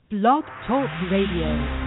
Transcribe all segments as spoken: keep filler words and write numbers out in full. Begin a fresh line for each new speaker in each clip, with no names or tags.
Blog Talk Radio.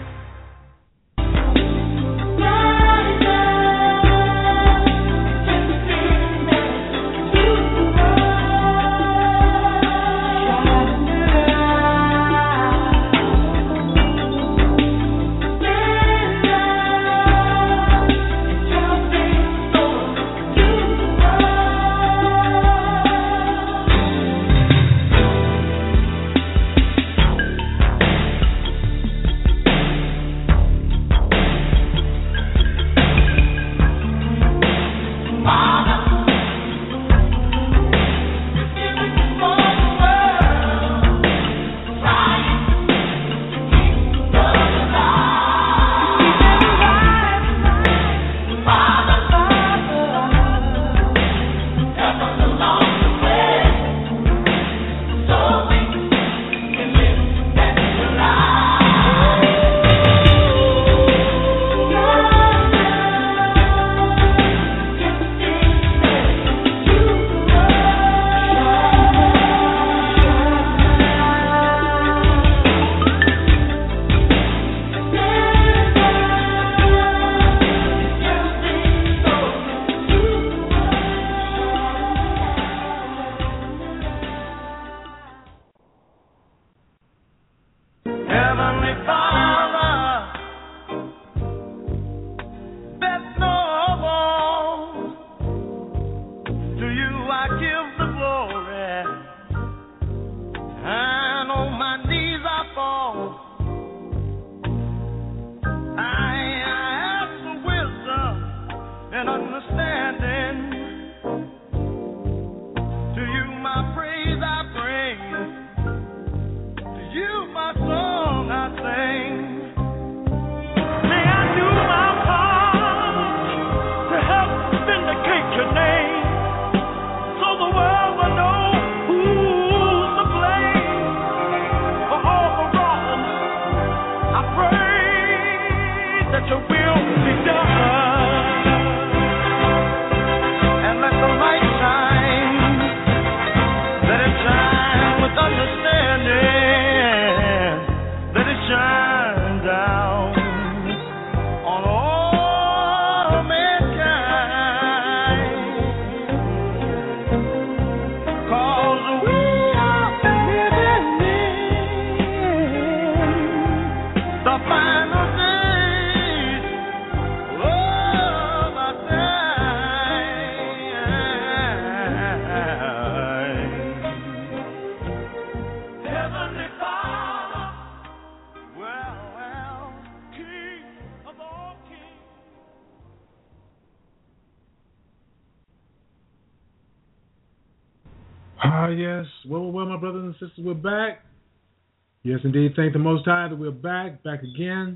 Ah, yes. Well, well, well, my brothers and sisters, we're back. Yes, indeed. Thank the Most High that we're back, back again.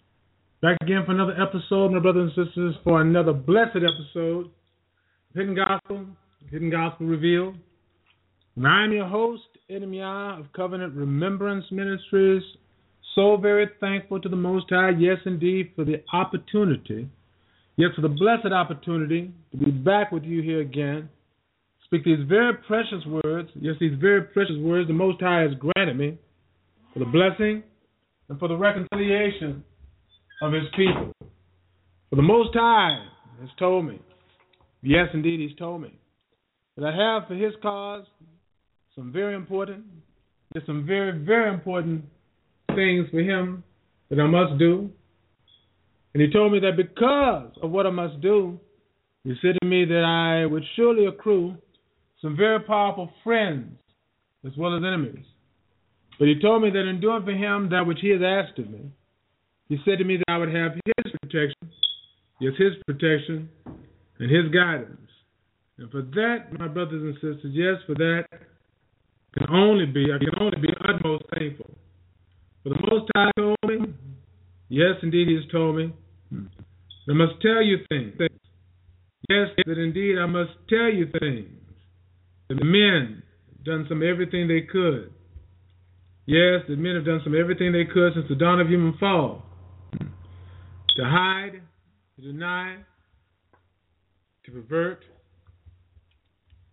Back again for another episode, my brothers and sisters, for another blessed episode of Hidden Gospel, Hidden Gospel Revealed. And I'm your host, Edemiah of Covenant Remembrance Ministries. So very thankful to the Most High, yes, indeed, for the opportunity, yes, for the blessed opportunity to be back with you here again. Speak these very precious words, yes, these very precious words the Most High has granted me for the blessing and for the reconciliation of His people. For the Most High has told me, yes, indeed, He's told me, that I have for His cause some very important, there's some very, very important things for Him that I must do. And He told me that because of what I must do, He said to me that I would surely accrue some very powerful friends as well as enemies. But He told me that in doing for Him that which He has asked of me, He said to me that I would have His protection, yes, His protection and His guidance. And for that, my brothers and sisters, yes, for that, can only be, I can only be utmost thankful. For the Most High told me, yes, indeed, He has told me, I must tell you things. Yes, that indeed I must tell you things. That the men have done some everything they could. Yes, the men have done some everything they could since the dawn of human fall. To hide, to deny, to pervert,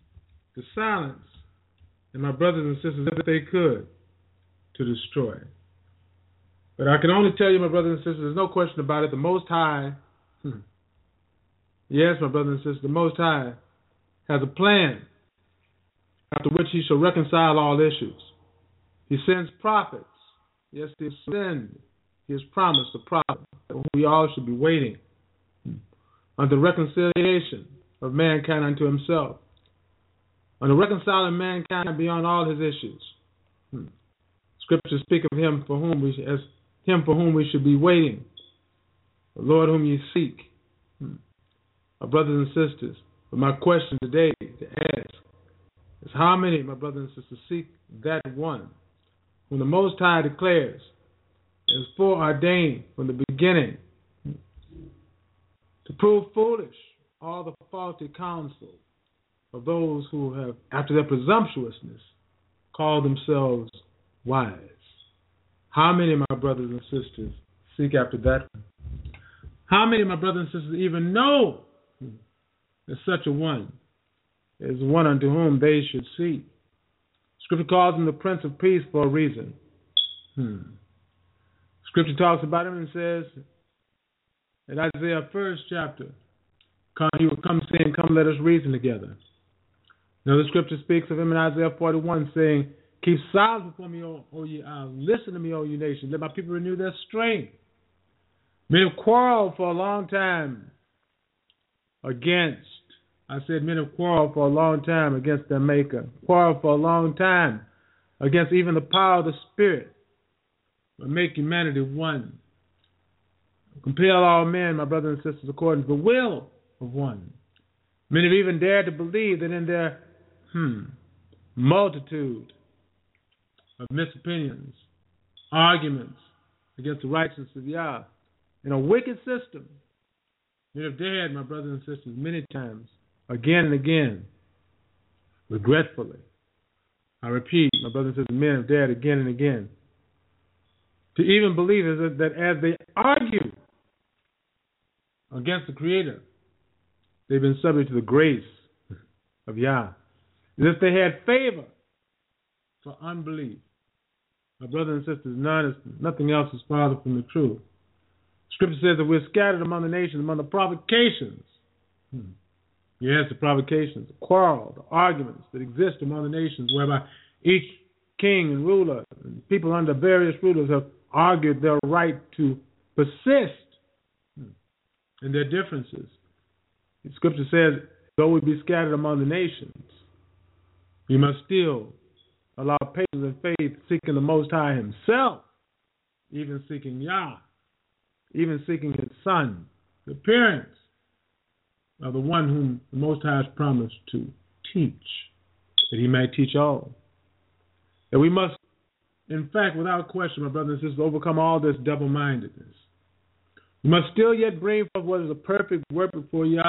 to silence, and my brothers and sisters, if they could, to destroy. But I can only tell you, my brothers and sisters, there's no question about it. The Most High, hmm, yes, my brothers and sisters, the Most High has a plan after which he shall reconcile all issues. He sends prophets. Yes, he has sent. He has promised a prophet that we all should be waiting on the reconciliation of mankind unto himself, on the reconciling mankind beyond all his issues. Hmm. Scriptures speak of him for whom we as him for whom we should be waiting, the Lord whom you seek. Hmm. My brothers and sisters, but my question today to ask is how many, my brothers and sisters, seek that one whom the Most High declares is foreordained from the beginning to prove foolish all the faulty counsel of those who have, after their presumptuousness, called themselves wise. How many, my brothers and sisters, seek after that one? How many, my brothers and sisters, even know that such a one is one unto whom they should seek? Scripture calls him the Prince of Peace for a reason. Hmm. Scripture talks about him and says in Isaiah first chapter, come, he will come saying, come let us reason together. Now the scripture speaks of him in Isaiah forty-one saying, keep silence before me, O, o ye isles. Listen to me, O ye nations. Let my people renew their strength. Men have quarreled for a long time against, I said men have quarreled for a long time against their maker. Quarreled for a long time against even the power of the Spirit. But make humanity one. Compel all men, my brothers and sisters, according to the will of one. Many have even dared to believe that in their hmm, multitude of misopinions, arguments against the righteousness of Yah, in a wicked system, many have dared, my brothers and sisters, many times, again and again, regretfully. I repeat, my brothers and sisters, men have dared again and again to even believe that, that as they argue against the Creator, they've been subject to the grace of Yah. As if they had favor for unbelief. My brothers and sisters, none is, nothing else is farther from the truth. Scripture says that we're scattered among the nations, among the provocations. Hmm. Yes, the provocations, the quarrel, the arguments that exist among the nations, whereby each king and ruler and people under various rulers have argued their right to persist in their differences. The scripture says, though we be scattered among the nations, we must still allow patience and faith, seeking the Most High himself, even seeking Yah, even seeking his Son, the appearance of the one whom the Most High has promised to teach, that he may teach all. And we must, in fact, without question, my brothers and sisters, overcome all this double-mindedness. We must still yet bring forth what is a perfect work before Yah.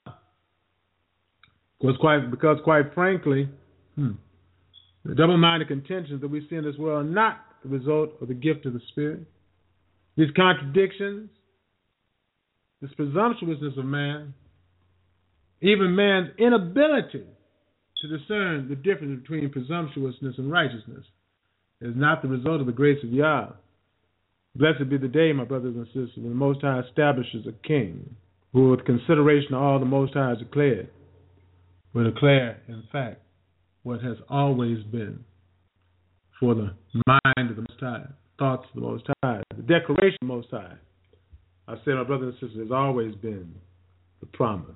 Because quite, because quite frankly, hmm, the double-minded contentions that we see in this world are not the result of the gift of the Spirit. These contradictions, this presumptuousness of man, even man's inability to discern the difference between presumptuousness and righteousness, is not the result of the grace of Yah. Blessed be the day, my brothers and sisters, when the Most High establishes a king who, with consideration of all the Most High has declared, will declare, in fact, what has always been for the mind of the Most High, thoughts of the Most High, the declaration of the Most High. I say, my brothers and sisters, has always been the promise.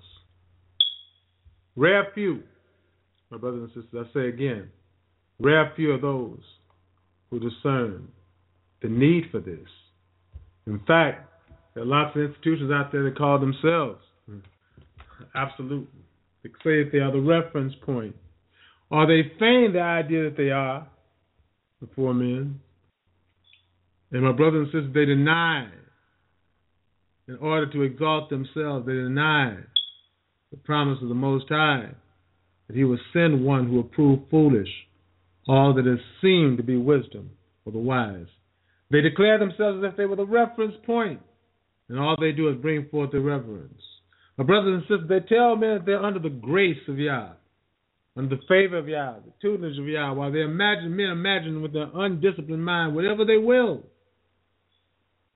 Rare few, my brothers and sisters, I say again, rare few are those who discern the need for this. In fact, there are lots of institutions out there that call themselves absolute. They say that they are the reference point. Or they feign the idea that they are before men. And my brothers and sisters, they deny, in order to exalt themselves, they deny the promise of the Most High, that he will send one who will prove foolish all that is seen to be wisdom for the wise. They declare themselves as if they were the reference point, and all they do is bring forth irreverence. My brothers and sisters, they tell men that they're under the grace of Yah, under the favor of Yah, the tutelage of Yah, while they imagine, men imagine with their undisciplined mind whatever they will.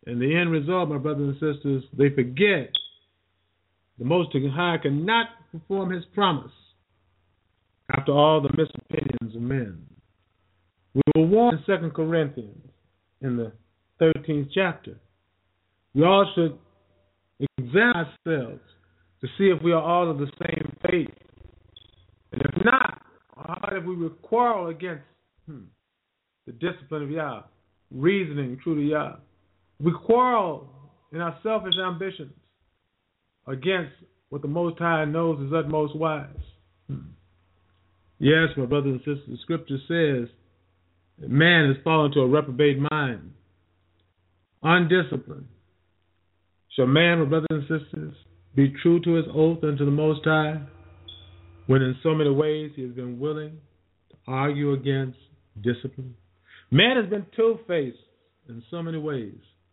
And the end result, my brothers and sisters, they forget the Most High cannot perform his promise after all the misopinions of men. We were warned in Second Corinthians in the thirteenth chapter. We all should examine ourselves to see if we are all of the same faith. And if not, how if we would quarrel against hmm, the discipline of Yah, reasoning true to Yah? We quarrel in our selfish ambitions against what the Most High knows is utmost wise. Hmm. Yes, my brothers and sisters, the scripture says that man has fallen to a reprobate mind, undisciplined. Shall man, my brothers and sisters, be true to his oath unto the Most High, when in so many ways he has been willing to argue against discipline? Man has been two-faced in so many ways.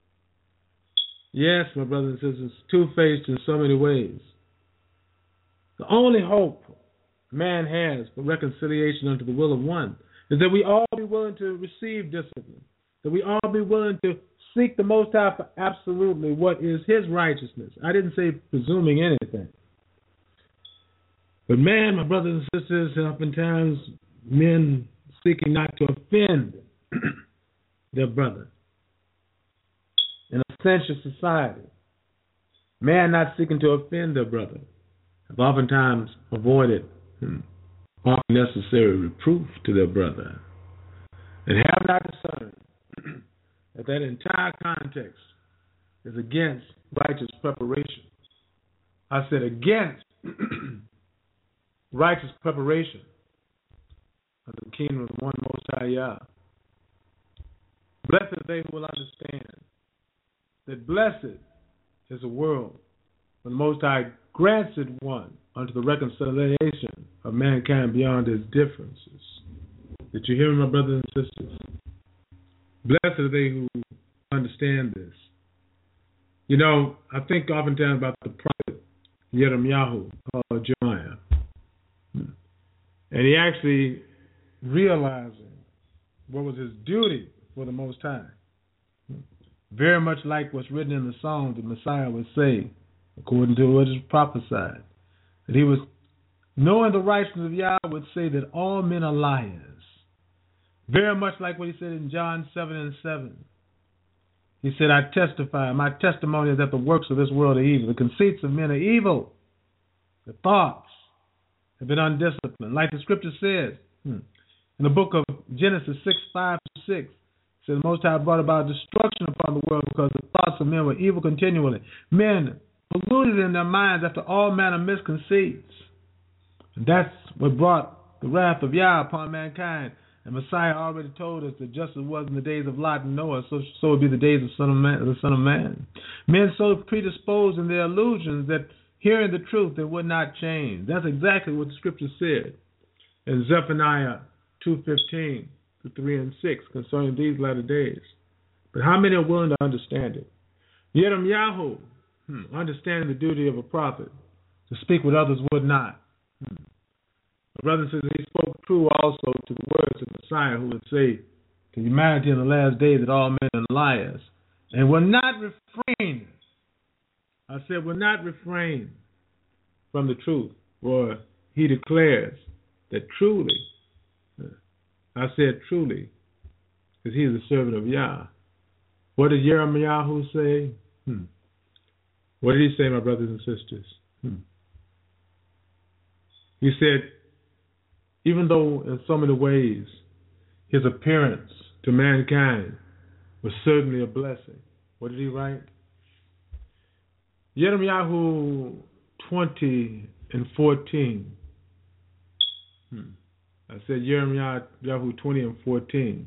Yes, my brothers and sisters, two-faced in so many ways. The only hope man has for reconciliation unto the will of one is that we all be willing to receive discipline, that we all be willing to seek the Most High for absolutely what is his righteousness. I didn't say presuming anything. But man, my brothers and sisters, oftentimes men seeking not to offend their brother. In a sensuous society, man not seeking to offend their brother have oftentimes avoided hmm, unnecessary reproof to their brother, and have not discerned that that entire context is against righteous preparation. I said against righteous preparation of the kingdom of the one Most High Yah. Blessed are they who will understand that blessed is a world when the Most High grants it one unto the reconciliation of mankind beyond its differences. Did you hear me, my brothers and sisters? Blessed are they who understand this. You know, I think oftentimes about the prophet Yirmiyahu, called Jeremiah. And he actually realizing what was his duty for the Most High. Very much like what's written in the Psalms, the Messiah would say, according to what is prophesied, that he was, knowing the righteousness of Yah, would say that all men are liars. Very much like what he said in John seven and seven. He said, I testify, my testimony is that the works of this world are evil. The conceits of men are evil. The thoughts have been undisciplined. Like the scripture says hmm, in the book of Genesis six, five to six, it says the Most High brought about destruction upon the world because the thoughts of men were evil continually. Men polluted in their minds after all manner of misconceits. And that's what brought the wrath of Yah upon mankind. And Messiah already told us that just as it was in the days of Lot and Noah, so so would be the days of Son of Man, the Son of Man. Men so predisposed in their illusions that hearing the truth, they would not change. That's exactly what the scripture said in Zephaniah two fifteen to three and six concerning these latter days. But how many are willing to understand it? Yirmiyahu, hmm, understanding the duty of a prophet, to speak what others would not. Hmm. My brother says he spoke true also to the words of Messiah, who would say to humanity in the last days that all men are liars, and will not refrain. I said will not refrain from the truth, for he declares that truly, I said truly, because he is a servant of Yah. What did Yirmiyahu say? Hmm. What did he say, my brothers and sisters? Hmm. He said, even though in so many ways his appearance to mankind was certainly a blessing. What did he write? Yirmiyahu twenty and fourteen. Hmm. I said Yirmiyahu twenty and fourteen.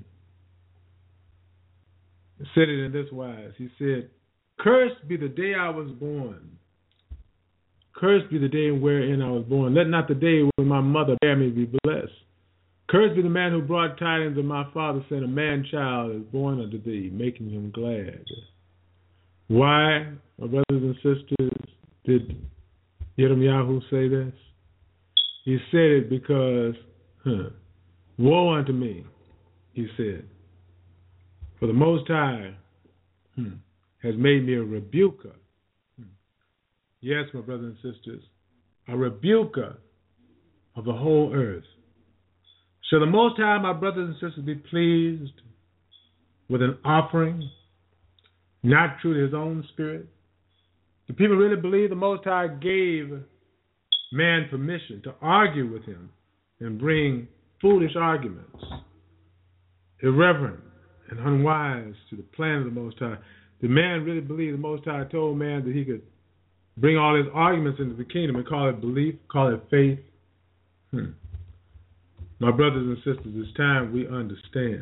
He said it in this wise. He said, cursed be the day I was born. Cursed be the day wherein I was born. Let not the day when my mother bare me be blessed. Cursed be the man who brought tidings of my father, saying, a man-child is born unto thee, making him glad. Why, my brothers and sisters, did Yirmiyahu say this? He said it because, huh, woe unto me, he said. For the Most High hmm, has made me a rebuker. Yes, my brothers and sisters, a rebuker of the whole earth. Shall the Most High, my brothers and sisters, be pleased with an offering, not true to his own spirit? Do people really believe the Most High gave man permission to argue with him and bring foolish arguments, irreverent and unwise to the plan of the Most High? Did man really believe the Most High told man that he could bring all his arguments into the kingdom and call it belief, call it faith? Hmm. My brothers and sisters, it's time we understand.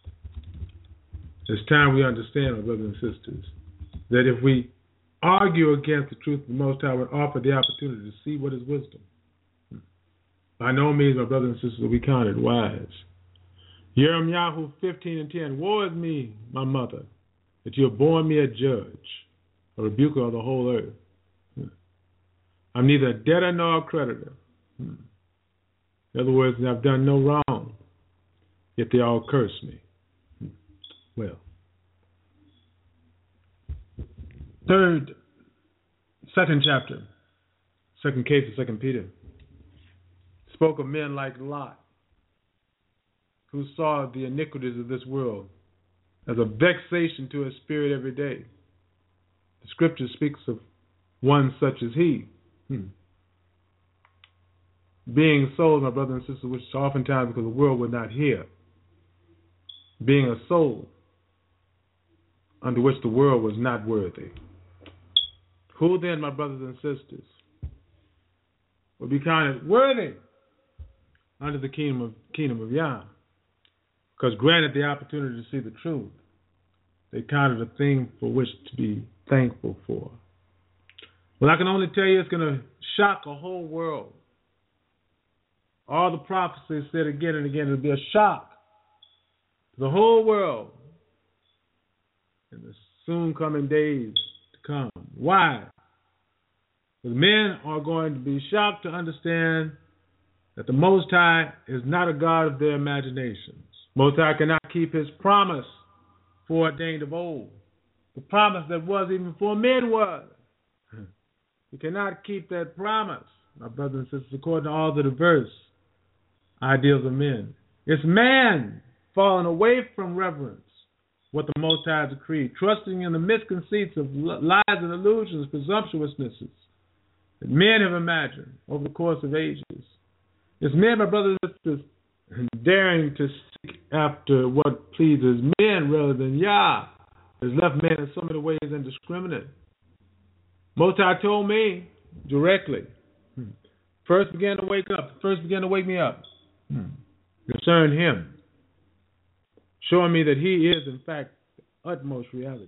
It's time we understand, my brothers and sisters, that if we argue against the truth of the Most High, we offer the opportunity to see what is wisdom. By no means, my brothers and sisters, are we counted wise. Jeremiah fifteen and ten, woe is me, my mother, that you have borne me a judge, a rebuker of the whole earth. I'm neither a debtor nor a creditor. In other words, I've done no wrong, yet they all curse me. Well, third, second chapter, second case of Second Peter, spoke of men like Lot, who saw the iniquities of this world as a vexation to his spirit every day. The scripture speaks of one such as he, hmm. being sold, my brothers and sisters, which is oftentimes because the world would not hear, being a soul under which the world was not worthy. Who then, my brothers and sisters, will be counted worthy under the kingdom of kingdom of Yah? Because granted the opportunity to see the truth, they counted a thing for which to be thankful for. Well, I can only tell you it's going to shock a whole world. All the prophecies said again and again, it'll be a shock to the whole world in the soon coming days to come. Why? Because men are going to be shocked to understand that the Most High is not a God of their imaginations. Most High cannot keep his promise foreordained of old, the promise that was even before men was. He cannot keep that promise, my brothers and sisters, according to all the diverse ideals of men. It's man falling away from reverence what the Most High has decreed, trusting in the misconceits of lies and illusions, presumptuousnesses that men have imagined over the course of ages. It's men, my brothers and sisters, daring to seek after what pleases men rather than Yah, has left men in so many ways indiscriminate. Most High told me directly, first began to wake up, first began to wake me up, concern him, showing me that he is, in fact, the utmost reality.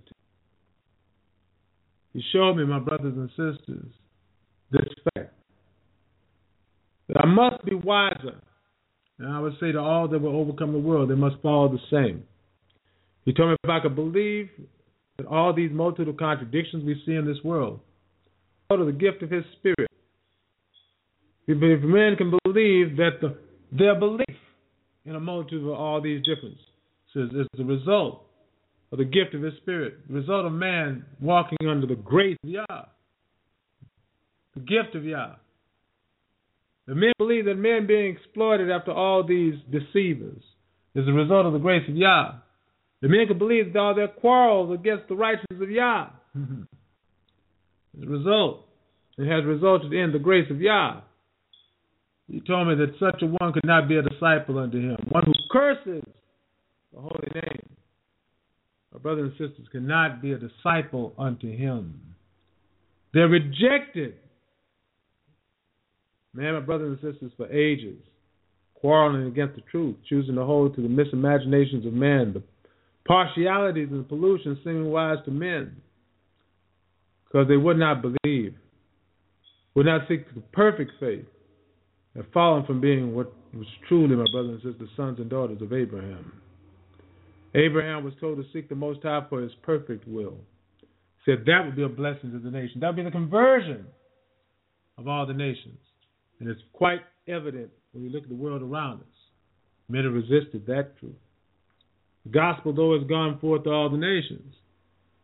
He showed me, my brothers and sisters, this fact, that I must be wiser. And I would say to all that will overcome the world, they must follow the same. He told me if I could believe that all these multitude of contradictions we see in this world are the gift of his spirit. If men can believe that the, their belief in a multitude of all these differences is the result of the gift of his spirit, the result of man walking under the grace of Yah, the gift of Yah. The men believe that men being exploited after all these deceivers is the result of the grace of Yah. The men can believe that all their quarrels against the righteousness of Yah as a result, it has resulted in the grace of Yah. He told me that such a one could not be a disciple unto him. One who curses the holy name. Our brothers and sisters cannot be a disciple unto him. They're rejected. Man, my brothers and sisters, for ages, quarreling against the truth, choosing to hold to the misimaginations of man, the partialities and the pollution seeming wise to men, because they would not believe, would not seek the perfect faith, have fallen from being what was truly, my brothers and sisters, sons and daughters of Abraham. Abraham was told to seek the Most High for his perfect will. He said that would be a blessing to the nation. That would be the conversion of all the nations. And it's quite evident when we look at the world around us. Men have resisted that truth. The gospel, though, has gone forth to all the nations.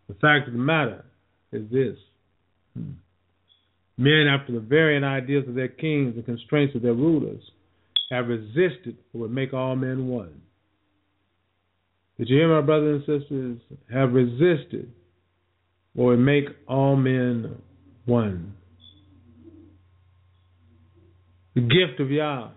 The fact of the matter is this. Hmm. Men, after the varying ideas of their kings and constraints of their rulers, have resisted what would make all men one. Did you hear, my brothers and sisters? Have resisted what would make all men one. The gift of Yah,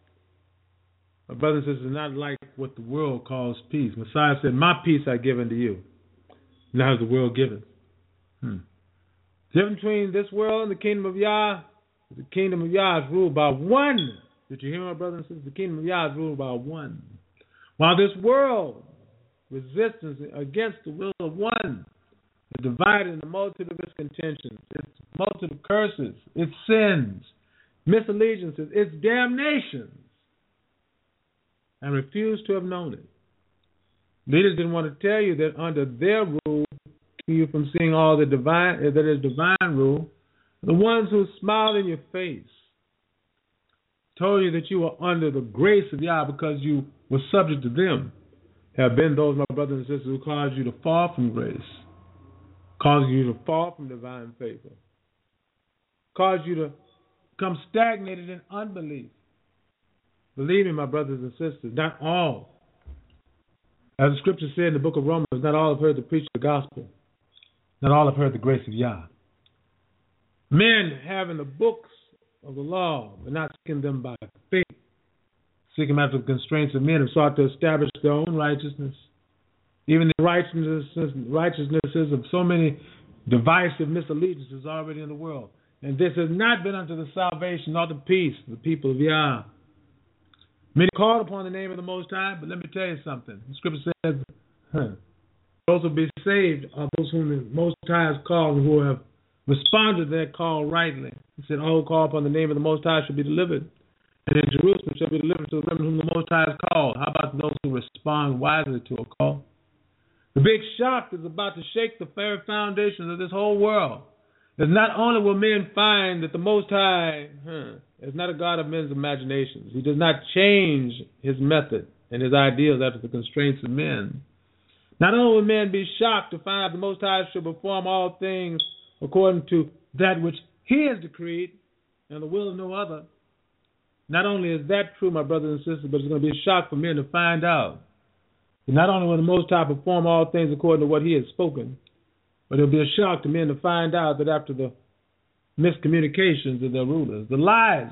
my brothers and sisters, is not like what the world calls peace. Messiah said, my peace I give unto you. Now is the world given. Hmm. The difference between this world and the kingdom of Yah is the kingdom of Yah is ruled by one. Did you hear, my brothers and sisters? The kingdom of Yah is ruled by one. While this world, resistance against the will of one, is divided into a multitude of its contentions, its multitude of curses, its sins, misallegiances, its damnations, and refuse to have known it. Leaders didn't want to tell you that under their rule, keep you from seeing all the divine, that is divine rule. The ones who smiled in your face told you that you were under the grace of Yah because you were subject to them, have been those, my brothers and sisters, who caused you to fall from grace, caused you to fall from divine favor, caused you to become stagnated in unbelief. Believe me, my brothers and sisters, not all. As the scripture said in the book of Romans, not all have heard the preach of the gospel. Not all have heard the grace of Yah. Men having the books of the law, but not seeking them by faith, seeking after the constraints of men, have sought to establish their own righteousness. Even the righteousnesses, righteousnesses of so many divisive misallegiances already in the world. And this has not been unto the salvation nor the peace of the people of Yah. Many called upon the name of the Most High, but let me tell you something. The scripture says, huh, those who will be saved are those whom the Most High has called and who have responded to that call rightly. He said, all who call upon the name of the Most High shall be delivered. And in Jerusalem shall be delivered to the remnant whom the Most High has called. How about those who respond wisely to a call? The big shock is about to shake the very foundations of this whole world. Is not only will men find that the Most High huh, is not a God of men's imaginations. He does not change his method and his ideals after the constraints of men. Not only will men be shocked to find out the Most High shall perform all things according to that which he has decreed and the will of no other. Not only is that true, my brothers and sisters, but it's going to be a shock for men to find out that not only will the Most High perform all things according to what he has spoken, but it'll be a shock to men to find out that after the miscommunications of their rulers, the lies,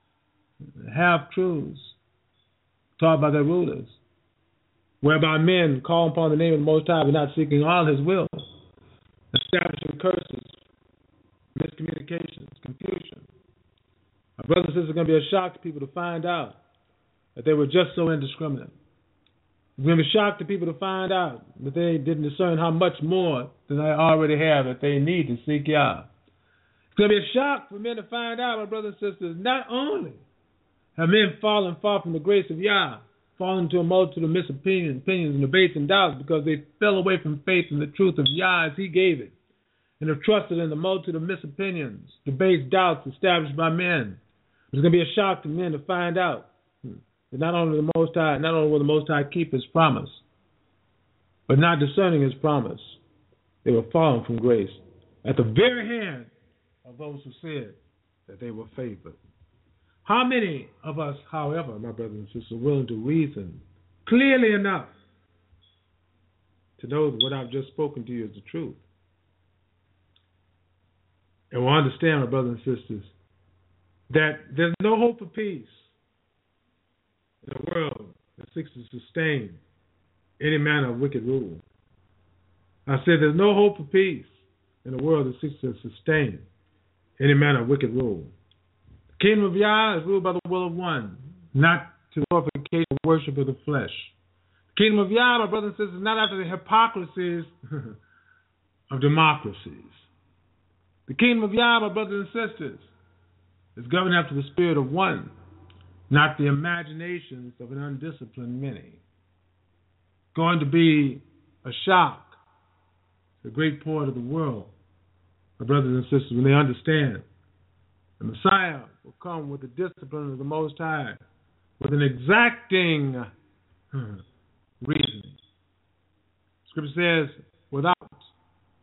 half-truths taught by their rulers, whereby men call upon the name of the Most High but not seeking all his will, establishing curses, miscommunications, confusion. My brothers and sisters, it's going to be a shock to people to find out that they were just so indiscriminate. It's going to be a shock to people to find out that they didn't discern how much more than they already have that they need to seek Yah. It's going to be a shock for men to find out, my brothers and sisters, not only have men fallen far from the grace of Yah, fallen into a multitude of misopinions, opinions, and debates and doubts because they fell away from faith in the truth of Yah as he gave it, and have trusted in the multitude of misopinions, debates, doubts established by men. It's going to be a shock to men to find out that not only the Most High, not only will the Most High keep his promise, but not discerning his promise, they were fallen from grace at the very hand of those who said that they were favored. How many of us, however, my brothers and sisters, are willing to reason clearly enough to know that what I've just spoken to you is the truth? And we'll understand, my brothers and sisters, that there's no hope for peace in a world that seeks to sustain any manner of wicked rule. I said there's no hope for peace in a world that seeks to sustain any manner of wicked rule. The kingdom of Yah is ruled by the will of one, not to the glorification or worship of the flesh. The kingdom of Yah, my brothers and sisters, is not after the hypocrisies of democracies. The kingdom of Yah, my brothers and sisters, is governed after the spirit of one, not the imaginations of an undisciplined many. Going to be a shock to a great part of the world, my brothers and sisters, when they understand the Messiah will come with the discipline of the Most High, with an exacting reasoning. Scripture says, without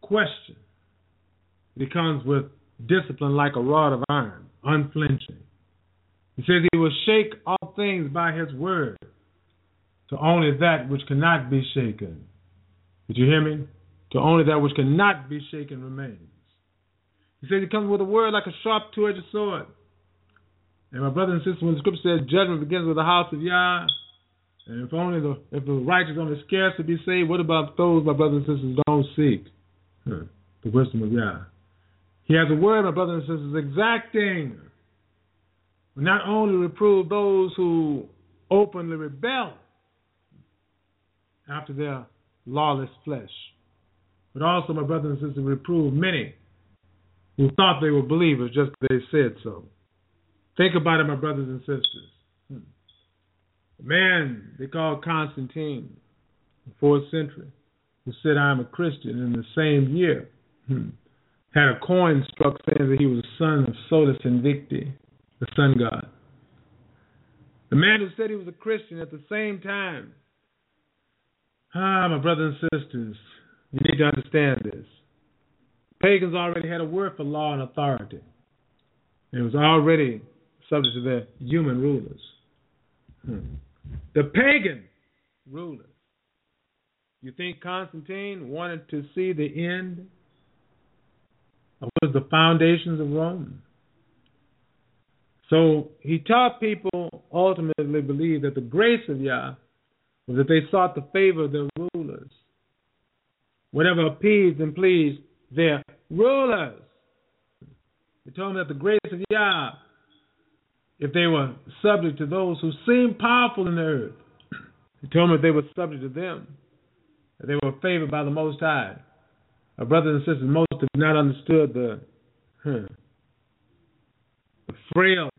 question. He comes with discipline like a rod of iron, unflinching. He says he will shake all things by his word, to only that which cannot be shaken. Did you hear me? To only that which cannot be shaken remains. He says he comes with a word like a sharp two-edged sword. And my brothers and sisters, when the scripture says judgment begins with the house of Yah, and if only the if the righteous only scarce to be saved, what about those, my brothers and sisters, don't seek huh, the wisdom of Yah? He has a word, my brothers and sisters, exacting. Not only reprove those who openly rebel after their lawless flesh, but also, my brothers and sisters, reprove many who thought they were believers just because they said so. Think about it, my brothers and sisters. Hmm. A man they called Constantine, the fourth century, who said, I am a Christian, in the same year, hmm, had a coin struck saying that he was a son of Solus Invicti, the sun god. The man who said he was a Christian at the same time. Ah, my brothers and sisters, you need to understand this. Pagans already had a word for law and authority. It was already subject to their human rulers. Hmm. The pagan rulers. You think Constantine wanted to see the end of what was the foundations of Rome? So he taught people ultimately believe that the grace of Yah was that they sought the favor of their rulers. Whatever appeased and pleased their rulers. He told them that the grace of Yah, if they were subject to those who seemed powerful in the earth, he told them that they were subject to them, that they were favored by the Most High. Our brothers and sisters, most have not understood the, huh, the frail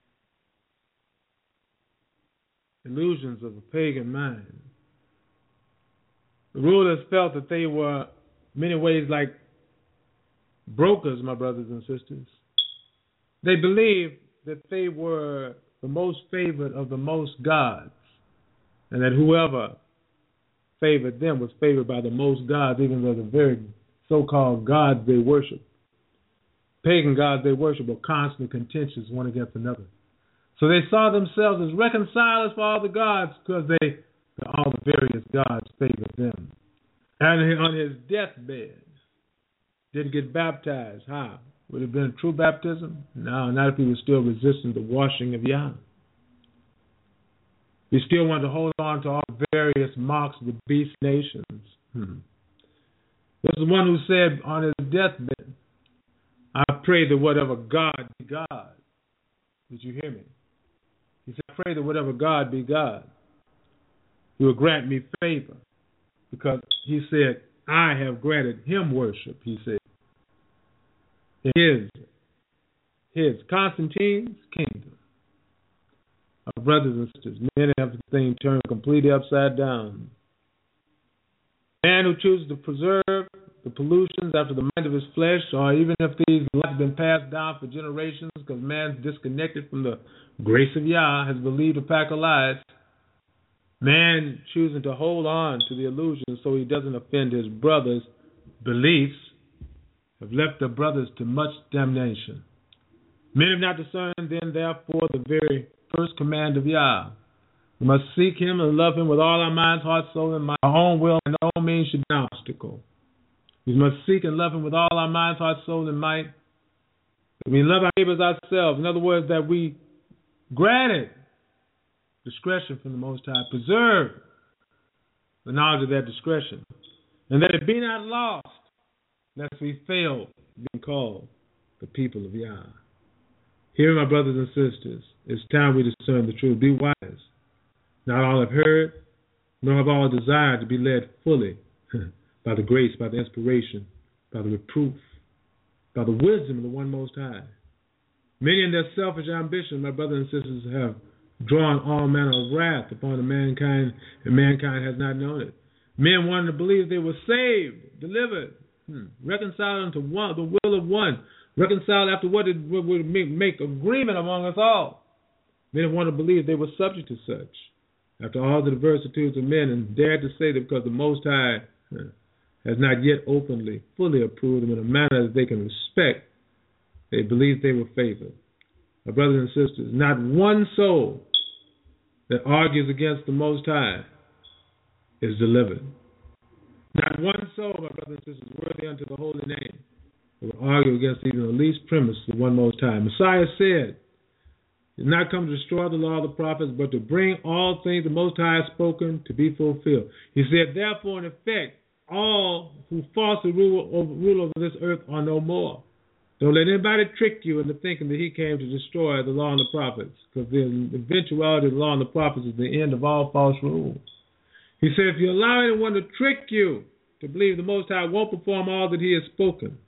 illusions of a pagan mind. The rulers felt that they were, in many ways, like brokers, my brothers and sisters. They believed that they were the most favored of the most gods, and that whoever favored them was favored by the most gods, even though the very so-called gods they worship, pagan gods they worship, were constantly contentious one against another. So they saw themselves as reconcilers for all the gods because they, all the various gods favored them. And on his deathbed, didn't get baptized. How? Would it have been true baptism? No, not if he was still resisting the washing of Yah. He still wanted to hold on to all the various marks of the beast nations. Hmm. This is one who said on his deathbed, I pray that whatever God be God. Did you hear me? He said, I pray that whatever God be God, he will grant me favor. Because he said, I have granted him worship, he said. His, his, Constantine's kingdom. Our brothers and sisters, many have the thing turned completely upside down. Man who chooses to preserve the pollutions after the mind of his flesh, or even if these have been passed down for generations because man's disconnected from the grace of Yah, has believed a pack of lies, man choosing to hold on to the illusion so he doesn't offend his brother's beliefs, have left their brothers to much damnation. Men have not discerned then, therefore, the very first command of Yah. We must seek him and love him with all our minds, heart, soul, and mind. Our own will and no means should be an obstacle. We must seek and love him with all our minds, heart, soul, and might. We love our neighbors ourselves. In other words, that we granted discretion from the Most High, preserve the knowledge of that discretion, and that it be not lost, lest we fail being called the people of Yah. Here, my brothers and sisters, it's time we discern the truth. Be wise. Not all have heard, nor have all desired to be led fully by the grace, by the inspiration, by the reproof, by the wisdom of the One Most High. Many in their selfish ambition, my brothers and sisters, have drawn all manner of wrath upon the mankind, and mankind has not known it. Men wanted to believe they were saved, delivered, hmm, reconciled unto one, the will of one, reconciled after what it would make, make agreement among us all. Men wanted to believe they were subject to such, after all the diversities of men, and dared to say that because the Most High has not yet openly, fully approved them in a manner that they can respect, they believe they were favored. My brothers and sisters, not one soul that argues against the Most High is delivered. Not one soul, my brothers and sisters, worthy unto the holy name, will argue against even the least premise of the one Most High. Messiah said, he did not come to destroy the law of the prophets, but to bring all things the Most High has spoken to be fulfilled. He said, therefore, in effect, all who falsely rule over, rule over this earth are no more. Don't let anybody trick you into thinking that he came to destroy the law and the prophets, because the eventuality of the law and the prophets is the end of all false rules. He said, if you allow anyone to trick you to believe the Most High won't perform all that he has spoken,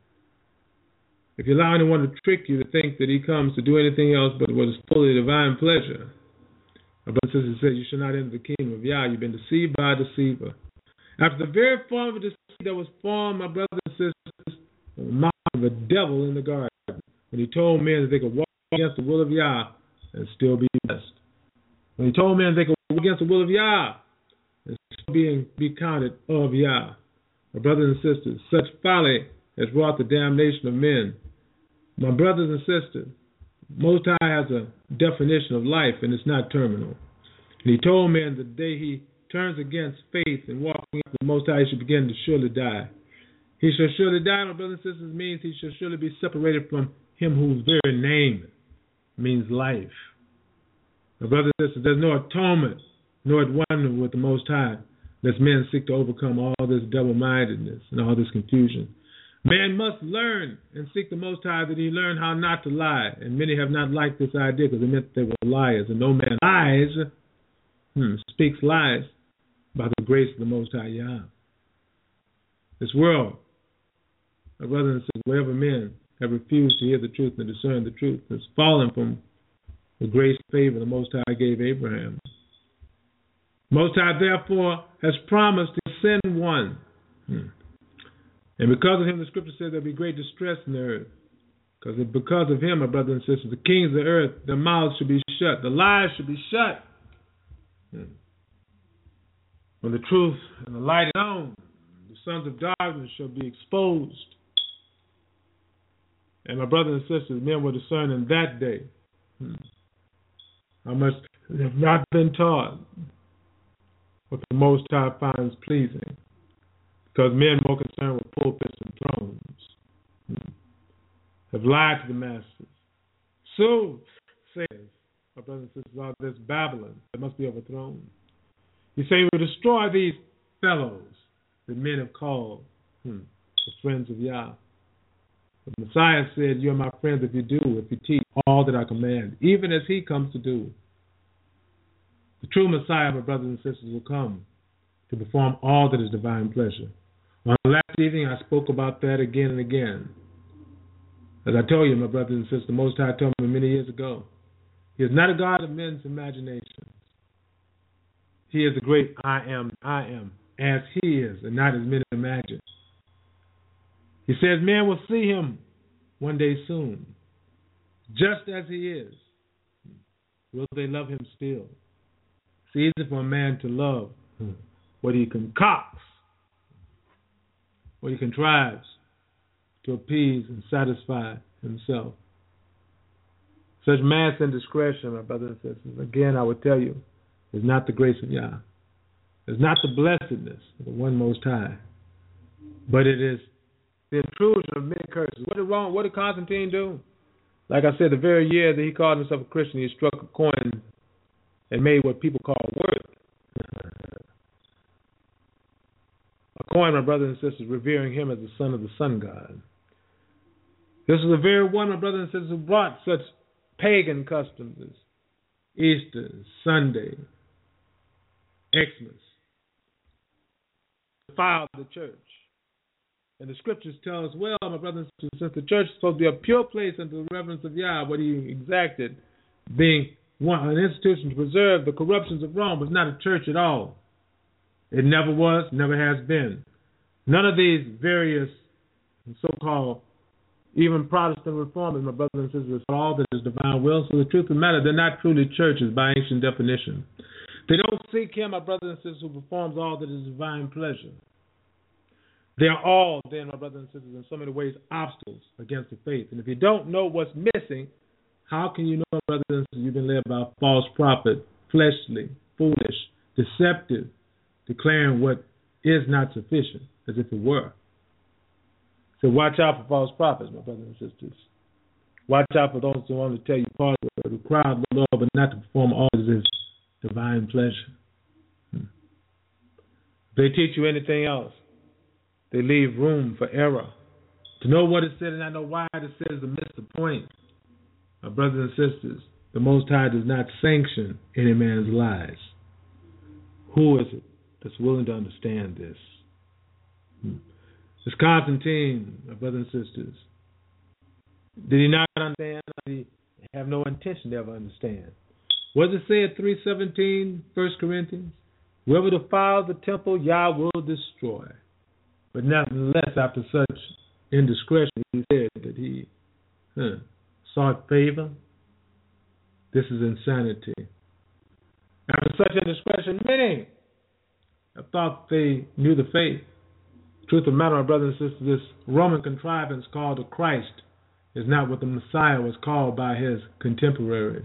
if you allow anyone to trick you to think that he comes to do anything else but what is fully divine pleasure, my brother and sister said, you shall not enter the kingdom of Yah. You've been deceived by a deceiver. After the very form of deceit that was formed, my brothers and sisters, the mouth of the devil in the garden, when he told men that they could walk against the will of Yah and still be blessed. When he told men they could walk against the will of Yah and still be, be counted of Yah. My brothers and sisters, such folly has wrought the damnation of men. My brothers and sisters, Most High has a definition of life, and it's not terminal. And he told men the day he turns against faith and walking up the Most High, he should begin to surely die. He shall surely die, my brothers and sisters, means he shall surely be separated from him whose very name means life. My brothers and sisters, there's no atonement, nor one with the Most High, lest men seek to overcome all this double-mindedness and all this confusion. Man must learn and seek the Most High that he learn how not to lie. And many have not liked this idea because they meant they were liars. And no man lies, hmm, speaks lies by the grace of the Most High Yah. This world, my brothers and sisters, wherever men have refused to hear the truth and discern the truth, has fallen from the grace and favor the Most High gave Abraham. Most High, therefore, has promised to send one. Hmm. And because of him, the scripture says there'll be great distress in the earth. Because because of him, my brothers and sisters, the kings of the earth, their mouths should be shut. The lies should be shut. When the truth and the light is known, the sons of darkness shall be exposed. And my brothers and sisters, men will discern in that day how much they have not been taught what the Most High finds pleasing. Because men more concerned with pulpits and thrones have lied to the masses. So says, my brothers and sisters, all this Babylon that must be overthrown. He said he will destroy these fellows that men have called hmm, the friends of Yah. The Messiah said, you're my friends if you do, if you teach all that I command, even as he comes to do. The true Messiah, my brothers and sisters, will come to perform all that is divine pleasure. On last evening, I spoke about that again and again. As I told you, my brothers and sisters, the Most High told me many years ago, he is not a God of men's imaginations. He is the great I am, I am, as he is, and not as men imagine. He says men will see him one day soon, just as he is. Will they love him still? It's easy for a man to love what he concocts, what he contrives to appease and satisfy himself. Such mass indiscretion, my brothers and sisters, again I would tell you, is not the grace of Yah. It's not the blessedness of the One Most High, but it is the intrusion of many curses. What did wrong? What did Constantine do? Like I said, the very year that he called himself a Christian, he struck a coin and made what people call worth. A coin, my brothers and sisters, revering him as the son of the sun god. This is the very one, my brothers and sisters, who brought such pagan customs as Easter, Sunday, Xmas, defiled the church. And the scriptures tell us well, my brothers and sisters, since the church is supposed to be a pure place unto the reverence of Yah, what he exacted, being one, an institution to preserve the corruptions of Rome, was not a church at all. It never was, never has been. None of these various so-called even Protestant reformers, my brothers and sisters, all that is divine will. So the truth of the matter, they're not truly churches by ancient definition. They don't seek him, my brothers and sisters, who performs all that is divine pleasure. They are all, then, my brothers and sisters, in so many ways, obstacles against the faith. And if you don't know what's missing, how can you know, brothers and sisters, you've been led by a false prophet, fleshly, foolish, deceptive, declaring what is not sufficient, as if it were. So watch out for false prophets, my brothers and sisters. Watch out for those who want to tell you part of the crowd of the Lord, but not to perform all of his divine pleasure. Hmm. If they teach you anything else, they leave room for error. To know what is said and not know why it is said is to miss the point. My brothers and sisters, the Most High does not sanction any man's lies. Who is it that's willing to understand this? Hmm. It's Constantine, my brothers and sisters. Did he not understand? Did he have no intention to ever understand? What does it say at three seventeen, First Corinthians? Whoever defiles the temple, Yah will destroy. But nevertheless, after such indiscretion, he said that he huh, sought favor. This is insanity. After such indiscretion, many have thought they knew the faith. Truth of the matter, my brothers and sisters, this Roman contrivance called the Christ is not what the Messiah was called by his contemporaries.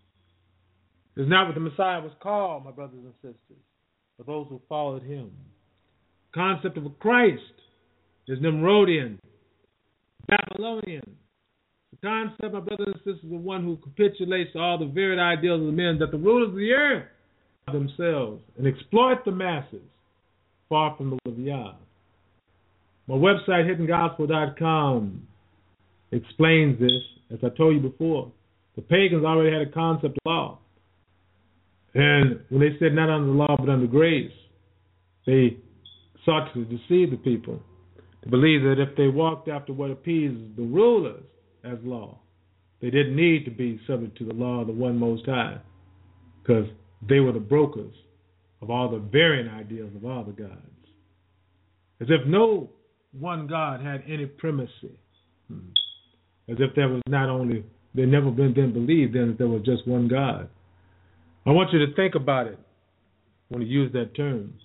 It's not what the Messiah was called, my brothers and sisters, for those who followed him. The concept of a Christ is Nimrodian, Babylonian. The concept, my brothers and sisters, of one who capitulates to all the varied ideals of the men that the rulers of the earth themselves and exploit the masses far from the will of Yah. My website, hidden gospel dot com, explains this. As I told you before, the pagans already had a concept of law. And when they said not under the law but under grace, they sought to deceive the people, to believe that if they walked after what appeased the rulers as law, they didn't need to be subject to the law of the one Most High, because they were the brokers of all the varying ideals of all the gods. As if no one God had any primacy. As if there was not only, there never been, been believed then that there was just one God. I want you to think about it when you use that term.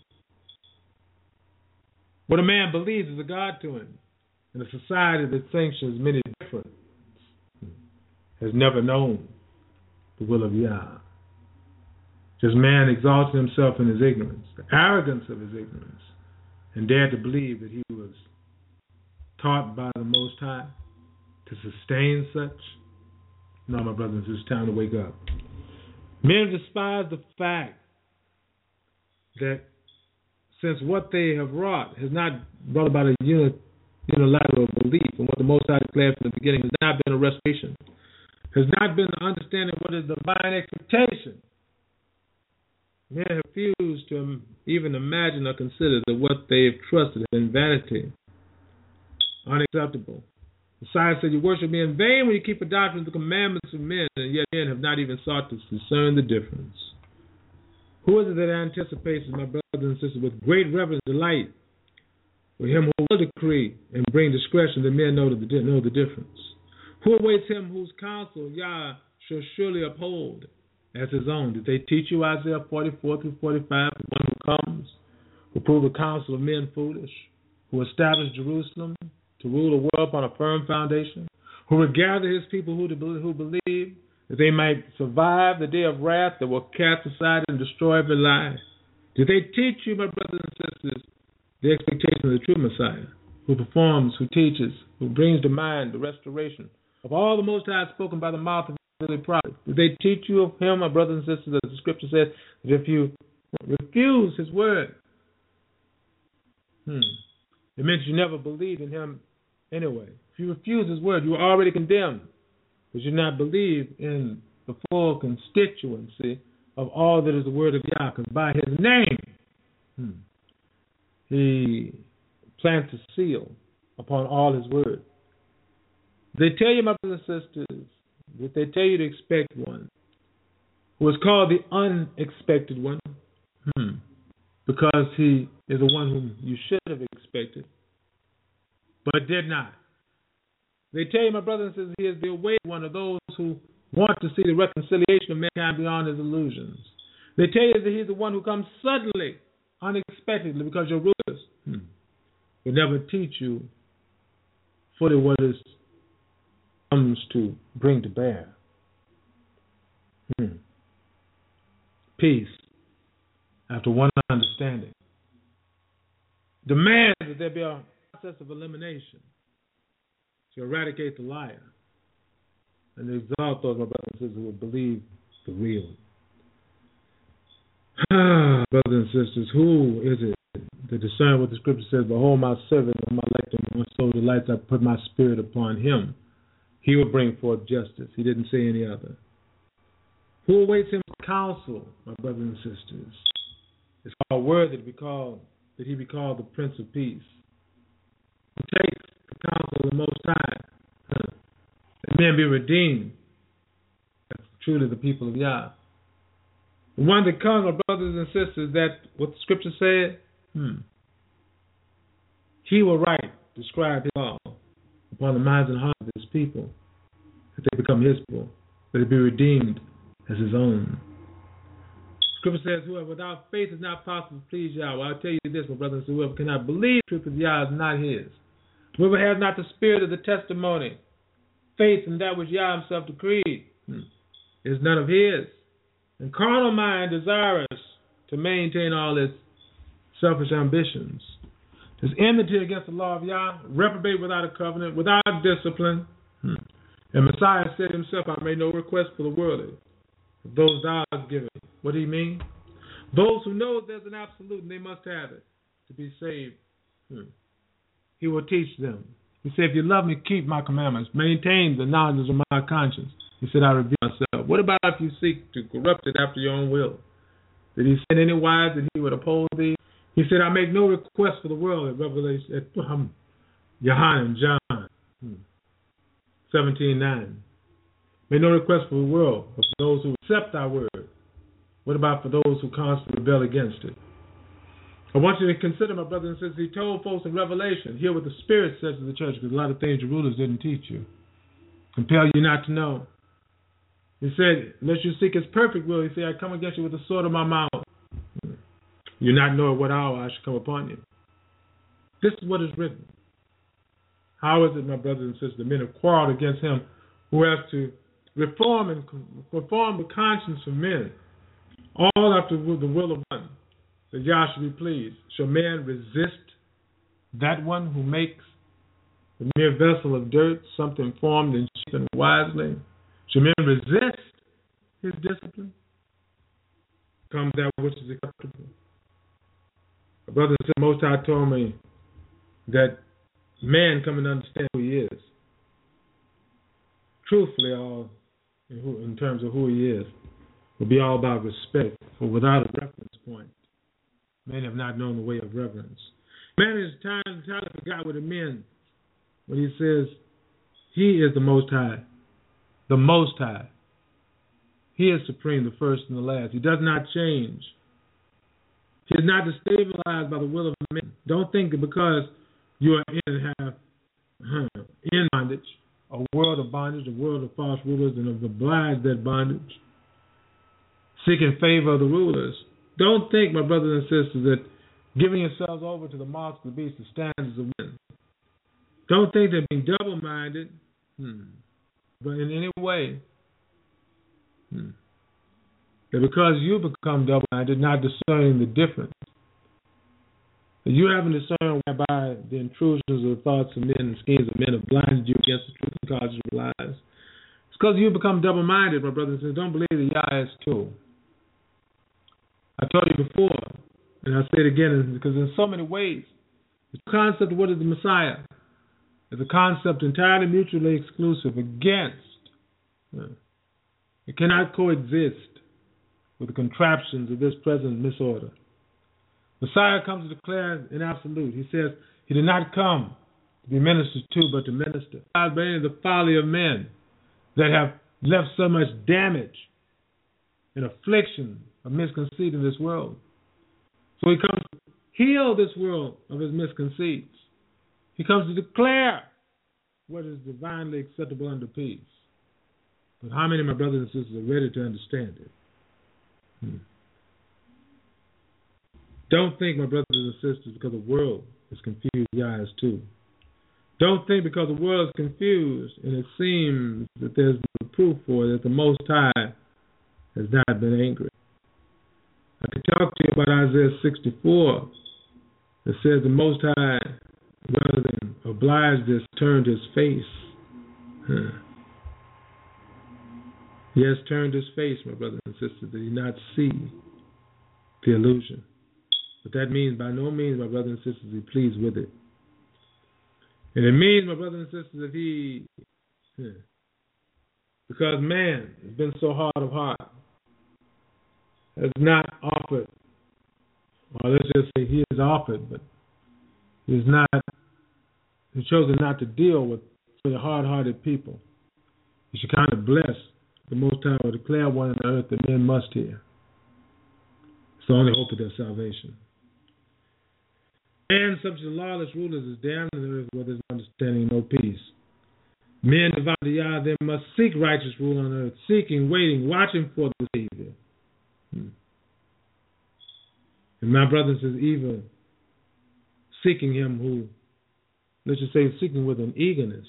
What a man believes is a God to him. In a society that sanctions many different, has never known the will of Yah. Just man exalting himself in his ignorance, the arrogance of his ignorance, and dared to believe that he was taught by the Most High to sustain such. No, my brothers, it's time to wake up. Men despise the fact that since what they have wrought has not brought about a unilateral belief in what the Most High declared from the beginning, has not been a restoration, has not been the understanding of what is divine expectation. Men refuse to even imagine or consider that what they've trusted in vanity, unacceptable. Messiah said, you worship me in vain when you keep the doctrines, the commandments of men, and yet men have not even sought to discern the difference. Who is it that anticipates, my brothers and sisters, with great reverence and delight, for him who will decree and bring discretion that men know the, know the difference? Who awaits him whose counsel Yah shall surely uphold as his own? Did they teach you Isaiah forty-four through forty-five, the one who comes, who proved the counsel of men foolish, who established Jerusalem to rule the world upon a firm foundation, who will gather his people who, who believe that they might survive the day of wrath that will cast aside and destroy every lie? Did they teach you, my brothers and sisters, the expectation of the true Messiah, who performs, who teaches, who brings to mind the restoration of all the Most High spoken by the mouth of the prophet? Did they teach you of him, my brothers and sisters, as the scripture says, that if you refuse his word, hmm, it means you never believed in him anyway. If you refuse his word, you are already condemned, because you not believe in the full constituency of all that is the word of Yah, because by his name, hmm, he plants a seal upon all his word. They tell you, my brothers and sisters, that they tell you to expect one who is called the unexpected one, hmm, because he is the one whom you should have expected, but did not. They tell you, my brothers and sisters, he is the awaited one of those who want to see the reconciliation of mankind beyond his illusions. They tell you that he's the one who comes suddenly, unexpectedly, because your rulers, hmm, will never teach you fully what it comes to bring to bear. Hmm. Peace after one understanding. Demand that there be a process of elimination to eradicate the liar and exalt those, my brothers and sisters, who will believe the real. Ah, brothers and sisters, who is it that discern what the scripture says? Behold, my servant, and my elect, and my soul delights. I put my spirit upon him. He will bring forth justice. He didn't say any other. Who awaits him counsel, my brothers and sisters? It's called worthy to be called, that he be called the Prince of Peace. Who takes the counsel of the Most High, huh, and men be redeemed. That's truly the people of Yah. The one that comes, my brothers and sisters, that what the scripture said, hmm, he will write, describe his law upon the minds and hearts of his people, that they become his people, that they be redeemed as his own. Scripture says, whoever without faith is not possible to please Yah. Well, I'll tell you this, my brothers and sisters, whoever cannot believe the truth of Yah is not his. Whoever has not the spirit of the testimony, faith in that which Yah himself decreed, hmm, is none of his. And carnal mind desirous to maintain all its selfish ambitions. There's enmity against the law of Yah, reprobate without a covenant, without discipline. Hmm. And Messiah said himself, I made no request for the worldly, but those thou hast given. What do you mean? Those who know there's an absolute and they must have it to be saved. Hmm. He will teach them. He said, if you love me, keep my commandments. Maintain the knowledge of my conscience. He said, I reveal myself. What about if you seek to corrupt it after your own will? Did he say any wise that he would uphold thee? He said, I make no request for the world at Revelation, at um, Yohanan, John, hmm, seventeen nine. Make no request for the world, but for those who accept our word. What about for those who constantly rebel against it? I want you to consider, my brothers and sisters, he told folks in Revelation, hear what the Spirit says to the church, because a lot of things your rulers didn't teach you. Compel you not to know. He said, unless you seek his perfect will, he said, I come against you with the sword of my mouth. You not know at what hour I shall come upon you. This is what is written. How is it, my brothers and sisters, the men have quarreled against him who has to reform and reform the conscience of men, all after the will of one, that Yah should be pleased. Shall man resist that one who makes the mere vessel of dirt something formed and shaped wisely? Shall men resist his discipline? Come that which is acceptable. My brother and sister, Most High told me that man come and understand who he is. Truthfully, all in, who, in terms of who he is, will be all about respect, for without a reference point, men have not known the way of reverence. Man has time and time forgot what it meant when he says he is the Most High, the Most High. He is supreme, the first and the last. He does not change. He is not destabilized by the will of men. Don't think that because you are in and have huh, in bondage, a world of bondage, a world of false rulers, and of obliged that bondage, seeking favor of the rulers. Don't think, my brothers and sisters, that giving yourselves over to the marks of the beast, the standards of men. Don't think that being double-minded, hmm, but in any way, hmm, that because you become double-minded, not discerning the difference, that you haven't discerned whereby the intrusions of the thoughts of men and schemes of men have blinded you against the truth and caused you to lies. It's because you become double-minded, my brothers and sisters. Don't believe that Yah is true. I told you before, and I'll say it again, because in so many ways, the concept of what is the Messiah is a concept entirely mutually exclusive against. Uh, it cannot coexist with the contraptions of this present misorder. Messiah comes to declare in absolute. He says he did not come to be ministered to, but to minister. By the folly of men that have left so much damage and affliction of misconceit in this world. So he comes to heal this world of his misconceits. He comes to declare what is divinely acceptable unto peace. But how many of my brothers and sisters are ready to understand it? Hmm. Don't think, my brothers and sisters, because the world has confused Yah as too. Don't think because the world is confused and it seems that there's no proof for it that the Most High has not been angry. I could talk to you about Isaiah sixty-four. It says the Most High, rather than oblige this, turned his face. Huh. He has turned his face, my brothers and sisters, did he not see the illusion? But that means by no means, my brothers and sisters, he pleased with it. And it means, my brothers and sisters, that he, huh, because man has been so hard of heart, has not offered, or let's just say he has offered, but he has not, he's chosen not to deal with the hard-hearted people. He should kind of bless the Most High or declare one on the earth that men must hear. It's the only hope of their salvation. Man subject to lawless rulers is damned in the earth where there's understanding, no peace. Men devout to Yah, they must seek righteous rule on earth, seeking, waiting, watching for the Savior. Hmm. And my brother says, even seeking him who, let's just say, seeking with an eagerness,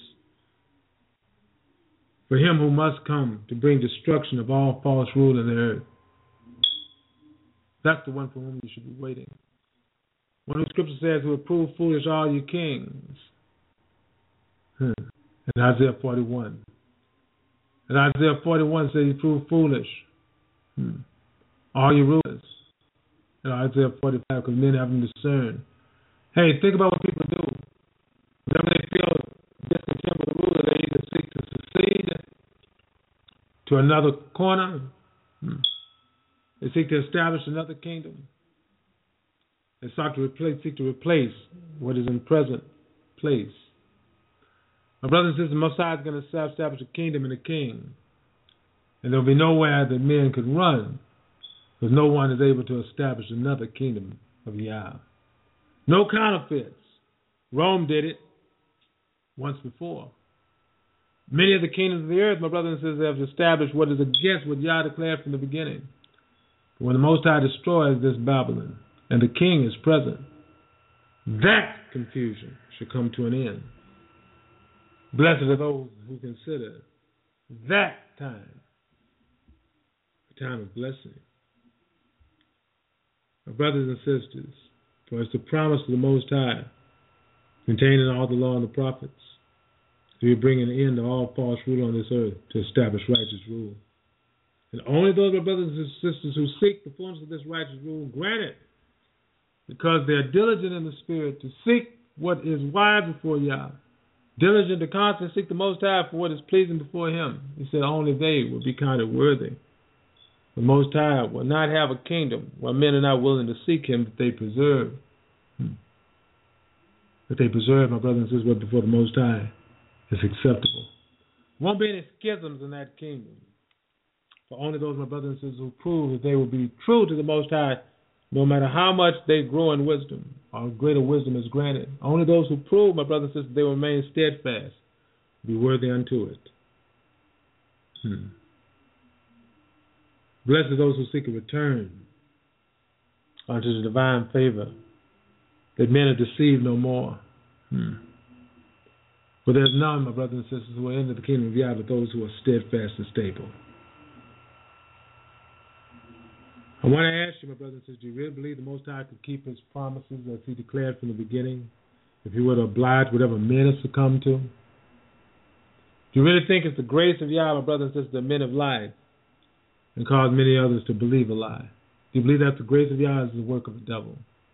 for him who must come to bring destruction of all false rule in the earth. That's the one for whom you should be waiting. One of the scriptures says, who will prove foolish all you kings. Hmm. In Isaiah forty-one. And Isaiah forty-one says he proved foolish. Hmm. All you rulers. In Isaiah forty-five, because men haven't discerned. Hey, think about what people do. Whenever they feel discontent with the ruler, they either seek to succeed to another corner. Hmm. They seek to establish another kingdom. They sought to replace, seek to replace what is in present place. My brothers and sisters, Messiah is going to establish a kingdom and a king. And there will be nowhere that men could run, because no one is able to establish another kingdom of Yah. No counterfeits. Rome did it once before. Many of the kingdoms of the earth, my brothers and sisters, have established what is against what Yah declared from the beginning. But when the Most High destroys this Babylon, and the king is present, that confusion should come to an end. Blessed are those who consider that time a time of blessing. My brothers and sisters, for it's the promise of the Most High, contained in all the law and the prophets, to be bringing an end to all false rule on this earth, to establish righteous rule. And only those, my brothers and sisters, who seek the fullness of this righteous rule, grant it, because they are diligent in the spirit to seek what is wise before Yah, diligent to constantly seek the Most High for what is pleasing before Him. He said only they will be counted worthy. The Most High will not have a kingdom where men are not willing to seek Him, that they preserve. Hmm. That they preserve, my brothers and sisters, what before the Most High is acceptable. Won't be any schisms in that kingdom. For only those, my brothers and sisters, who prove that they will be true to the Most High, no matter how much they grow in wisdom, or greater wisdom is granted. Only those who prove, my brothers and sisters, they will remain steadfast, be worthy unto it. Hmm. Blessed are those who seek a return unto the divine favor, that men are deceived no more. Hmm. For there's none, my brothers and sisters, who will enter the kingdom of Yah but those who are steadfast and stable. I want to ask you, my brothers and sisters, do you really believe the Most High could keep His promises as He declared from the beginning, if He were to oblige whatever men have succumbed to? Do you really think it's the grace of Yah, my brothers and sisters, that men have lied and caused many others to believe a lie? Do you believe that the grace of Yah is the work of the devil?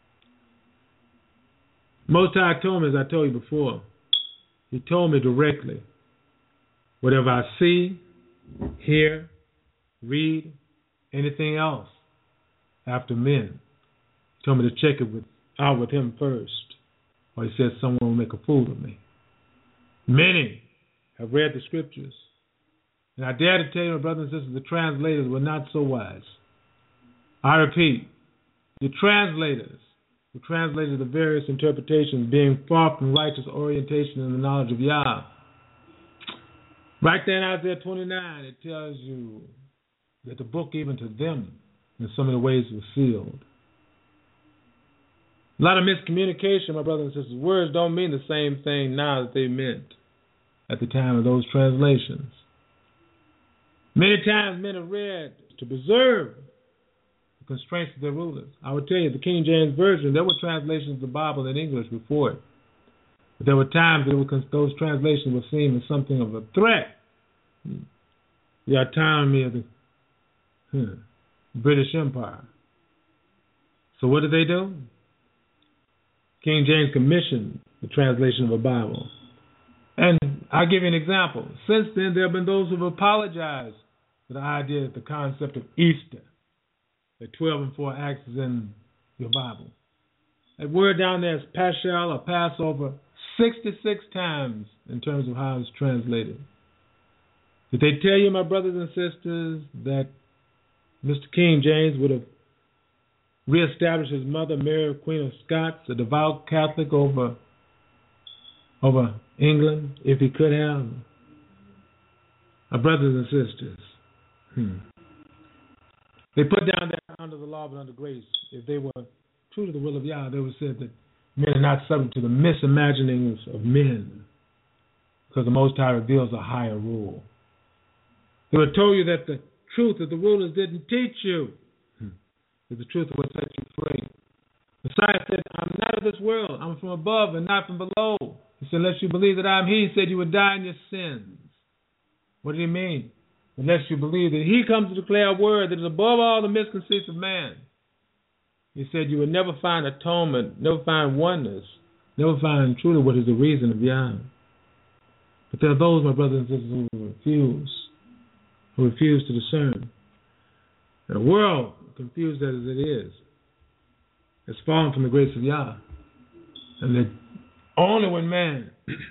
Most High told me, as I told you before, He told me directly, whatever I see, hear, read, anything else, after men, he told me to check it with, out with Him first, or He said someone will make a fool of me. Many have read the scriptures, and I dare to tell you, my brothers and sisters, the translators were not so wise. I repeat, the translators who translated the various interpretations, being far from righteous orientation and the knowledge of Yah. Right there in Isaiah twenty-nine, it tells you that the book, even to them, in so many ways, was sealed. A lot of miscommunication, my brothers and sisters. Words don't mean the same thing now that they meant at the time of those translations. Many times men have read to preserve the constraints of their rulers. I would tell you, the King James Version, there were translations of the Bible in English before it. But there were times that it would, those translations were seen as something of a threat. The autonomy of the hmm, British Empire. So what did they do? King James commissioned the translation of a Bible. And I'll give you an example. Since then, there have been those who have apologized for the idea, the concept of Easter. The twelve and four acts is in your Bible. That word down there is Paschal or Passover, sixty-six times in terms of how it's translated. Did they tell you, my brothers and sisters, that Mister King James would have reestablished his mother, Mary, Queen of Scots, a devout Catholic over, over England, if he could have? My brothers and sisters, hmm. they put down that under the law but under grace. If they were true to the will of Yah, they would say that men are not subject to the misimaginings of men, because the Most High reveals a higher rule. They would tell you that the truth that the rulers didn't teach you is the truth of what sets you free. Messiah said, I'm not of this world. I'm from above and not from below. He said, unless you believe that I am He, he said you would die in your sins. What did he mean? Unless you believe that He comes to declare a word that is above all the misconceits of man. He said you would never find atonement, never find oneness, never find truly what is the reason of Yah. But there are those, my brothers and sisters, who refuse, who refuse to discern. The world, confused as it is, has fallen from the grace of Yah. And that only when man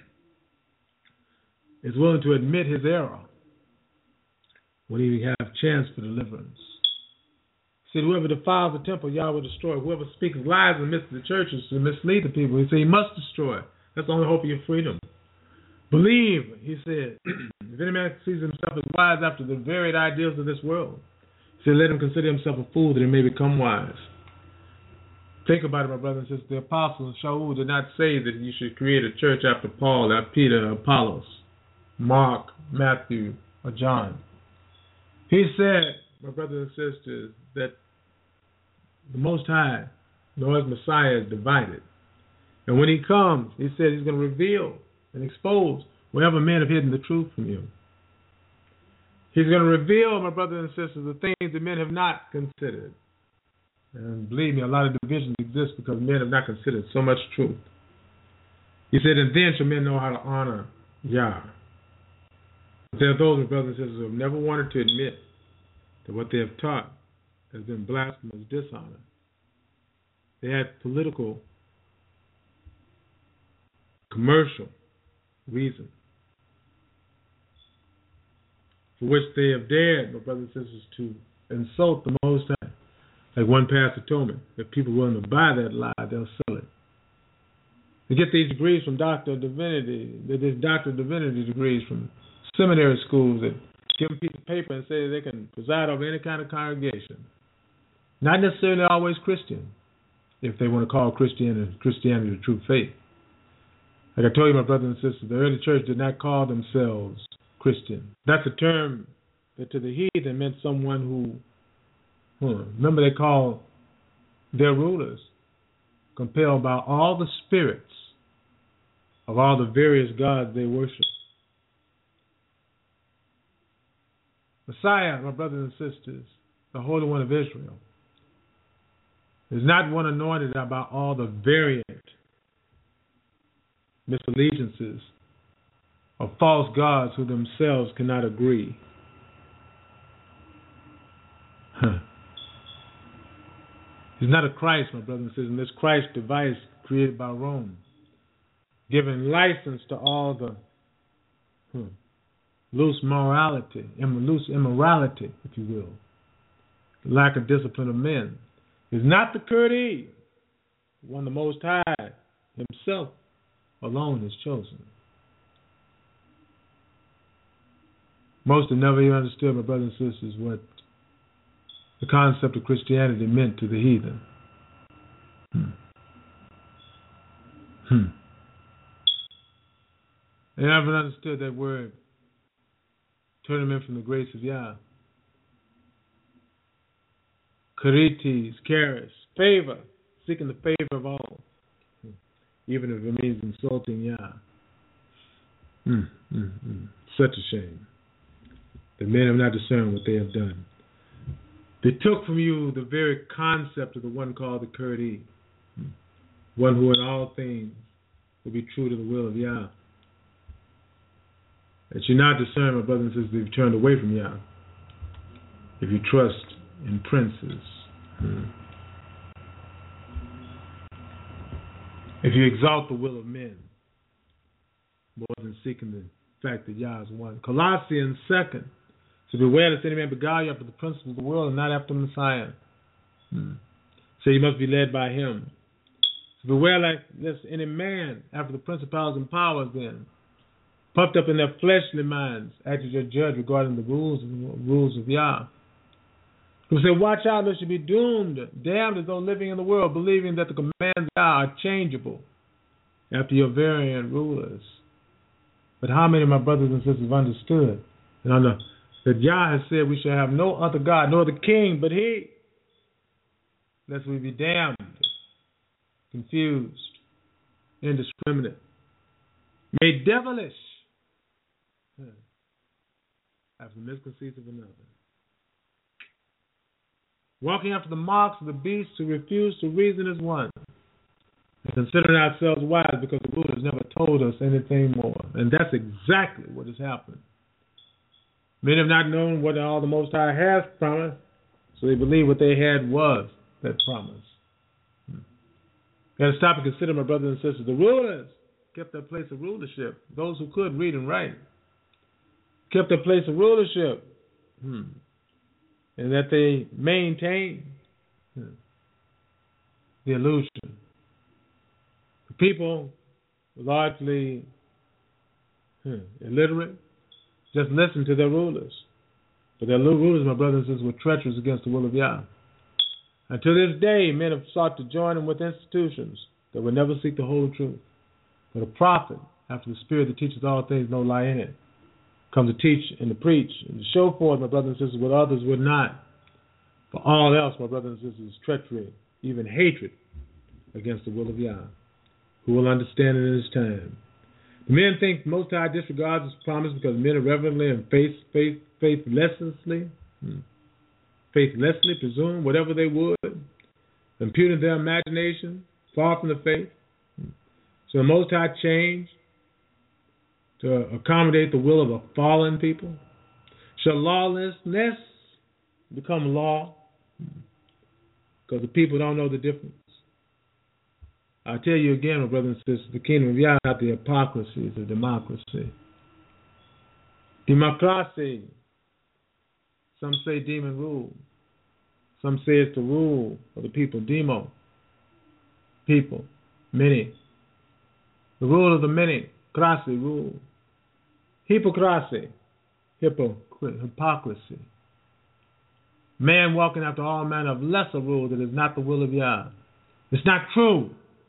is willing to admit his error will he have chance for deliverance. He said, whoever defiles the temple, Yah will destroy. Whoever speaks lies in the midst of the churches to mislead the people, he said, he must destroy. That's the only hope of your freedom. Believe, he said, if any man sees himself as wise after the varied ideals of this world, he said, let him consider himself a fool that he may become wise. Think about it, my brothers and sisters. The apostles, Shaul, did not say that you should create a church after Paul, after Peter, Apollos, Mark, Matthew, or John. He said, my brothers and sisters, that the Most High, Lord's Messiah, is divided. And when He comes, He said He's going to reveal and expose wherever men have hidden the truth from you. He's going to reveal, my brothers and sisters, the things that men have not considered. And believe me, a lot of divisions exist because men have not considered so much truth. He said, and then shall men know how to honor Yah. But there are those, my brothers and sisters, who have never wanted to admit that what they have taught has been blasphemous dishonor. They had political, commercial reason for which they have dared, my brothers and sisters, to insult the Most High. Like one pastor told me, if people are willing to buy that lie, they'll sell it. They get these degrees from Doctor of Divinity, these Doctor of Divinity degrees from seminary schools that give them a piece of paper and say they can preside over any kind of congregation. Not necessarily always Christian, if they want to call Christianity, Christianity the true faith. Like I told you, my brothers and sisters, the early church did not call themselves Christian. That's a term that to the heathen meant someone who, hmm, remember they called their rulers compelled by all the spirits of all the various gods they worship. Messiah, my brothers and sisters, the Holy One of Israel, is not one anointed by all the variant misallegiances of false gods who themselves cannot agree. Huh. He's not a Christ, my brothers and sisters, and this Christ device created by Rome, giving license to all the hmm, loose morality, im- loose immorality, if you will, the lack of discipline of men, is not the Kurdi, one the Most High Himself alone has chosen. Most have never even understood, my brothers and sisters, what the concept of Christianity meant to the heathen. Hmm. Hmm. They haven't understood that word. Turn them in from the grace of Yah. Karites, charis, favor, seeking the favor of all, even if it means insulting Yah. Mm, mm, mm. Such a shame. The men have not discerned what they have done. They took from you the very concept of the one called the Kurdi, one who in all things will be true to the will of Yah. That you not discern, my brothers and sisters, if you turned away from Yah, if you trust in princes, hmm. if you exalt the will of men more than seeking the fact that Yah is one. Colossians second. So beware lest any man beguile you after the principles of the world and not after the Messiah. Hmm. So you must be led by him. So beware lest any man after the principalities and powers then, puffed up in their fleshly minds, act as your judge regarding the rules of, rules of Yah. Who say, watch out lest you be doomed, damned as though living in the world, believing that the commands of Yah are changeable after your variant rulers. But how many of my brothers and sisters have understood and under, that Yah has said we shall have no other God, no other king but he, lest we be damned, confused, indiscriminate, made devilish, after the misconceits of another. Walking after the marks of the beast who refuse to reason as one. And considering ourselves wise because the rulers never told us anything more. And that's exactly what has happened. Men have not known what all the Most High has promised, so they believe what they had was that promise. Hmm. Got to stop and consider, my brothers and sisters. The rulers kept their place of rulership. Those who could read and write kept their place of rulership, hmm. and that they maintained hmm. the illusion. The people were largely hmm, illiterate, just listened to their rulers. But their rulers, my brothers and sisters, were treacherous against the will of Yah. And to this day, men have sought to join them with institutions that will never seek the whole truth. But a prophet, after the Spirit that teaches all things, no lie in it, come to teach and to preach and to show forth, my brothers and sisters, what others would not. For all else, my brothers and sisters, is treachery, even hatred against the will of Yah. Who will understand it in his time? The men think Most High disregards his promise because men irreverently and faith, faith, faithlessly, hmm, faithlessly presume whatever they would, imputing their imagination far from the faith. Hmm. So the Most High changed to accommodate the will of a fallen people? Shall lawlessness become law? Because the people don't know the difference. I tell you again, my brothers and sisters, the kingdom of Yah is not the hypocrisy, it's a democracy. Democracy. Some say demon rule. Some say it's the rule of the people. Demo. People. Many. The rule of the many. Krasi rule. Hypocrisy. Hypo, hypocrisy. Man walking after all manner of lesser rule that is not the will of Yah. It's not true.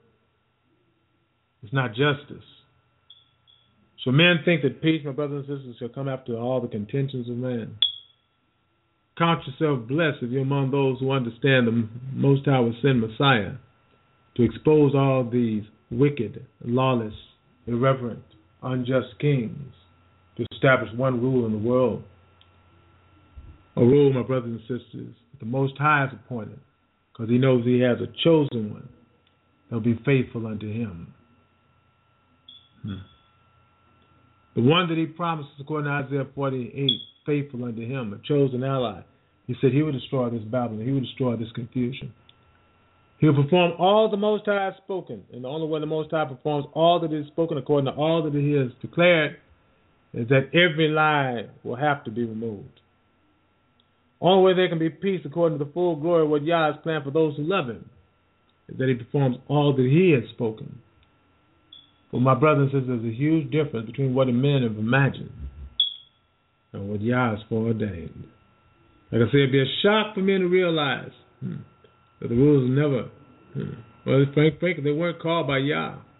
It's not justice. So men think that peace, my brothers and sisters, shall come after all the contentions of man. Count yourself blessed if you're among those who understand the Most High will send Messiah to expose all these wicked, lawless, irreverent, unjust kings, to establish one rule in the world. A rule, my brothers and sisters, that the Most High has appointed, because he knows he has a chosen one that will be faithful unto him. Hmm. The one that he promises, according to Isaiah forty-eight, faithful unto him, a chosen ally. He said he would destroy this Babylon, he would destroy this confusion. He will perform all the Most High has spoken, and the only way the Most High performs all that is spoken according to all that he has declared is that every lie will have to be removed. Only way there can be peace according to the full glory of what Yah has planned for those who love him is that he performs all that he has spoken. But my brothers and sisters, there's a huge difference between what men have imagined and what Yah has foreordained. Like I said, it'd be a shock for men to realize hmm, that the rules never, hmm, well, frankly, they weren't called by Yah.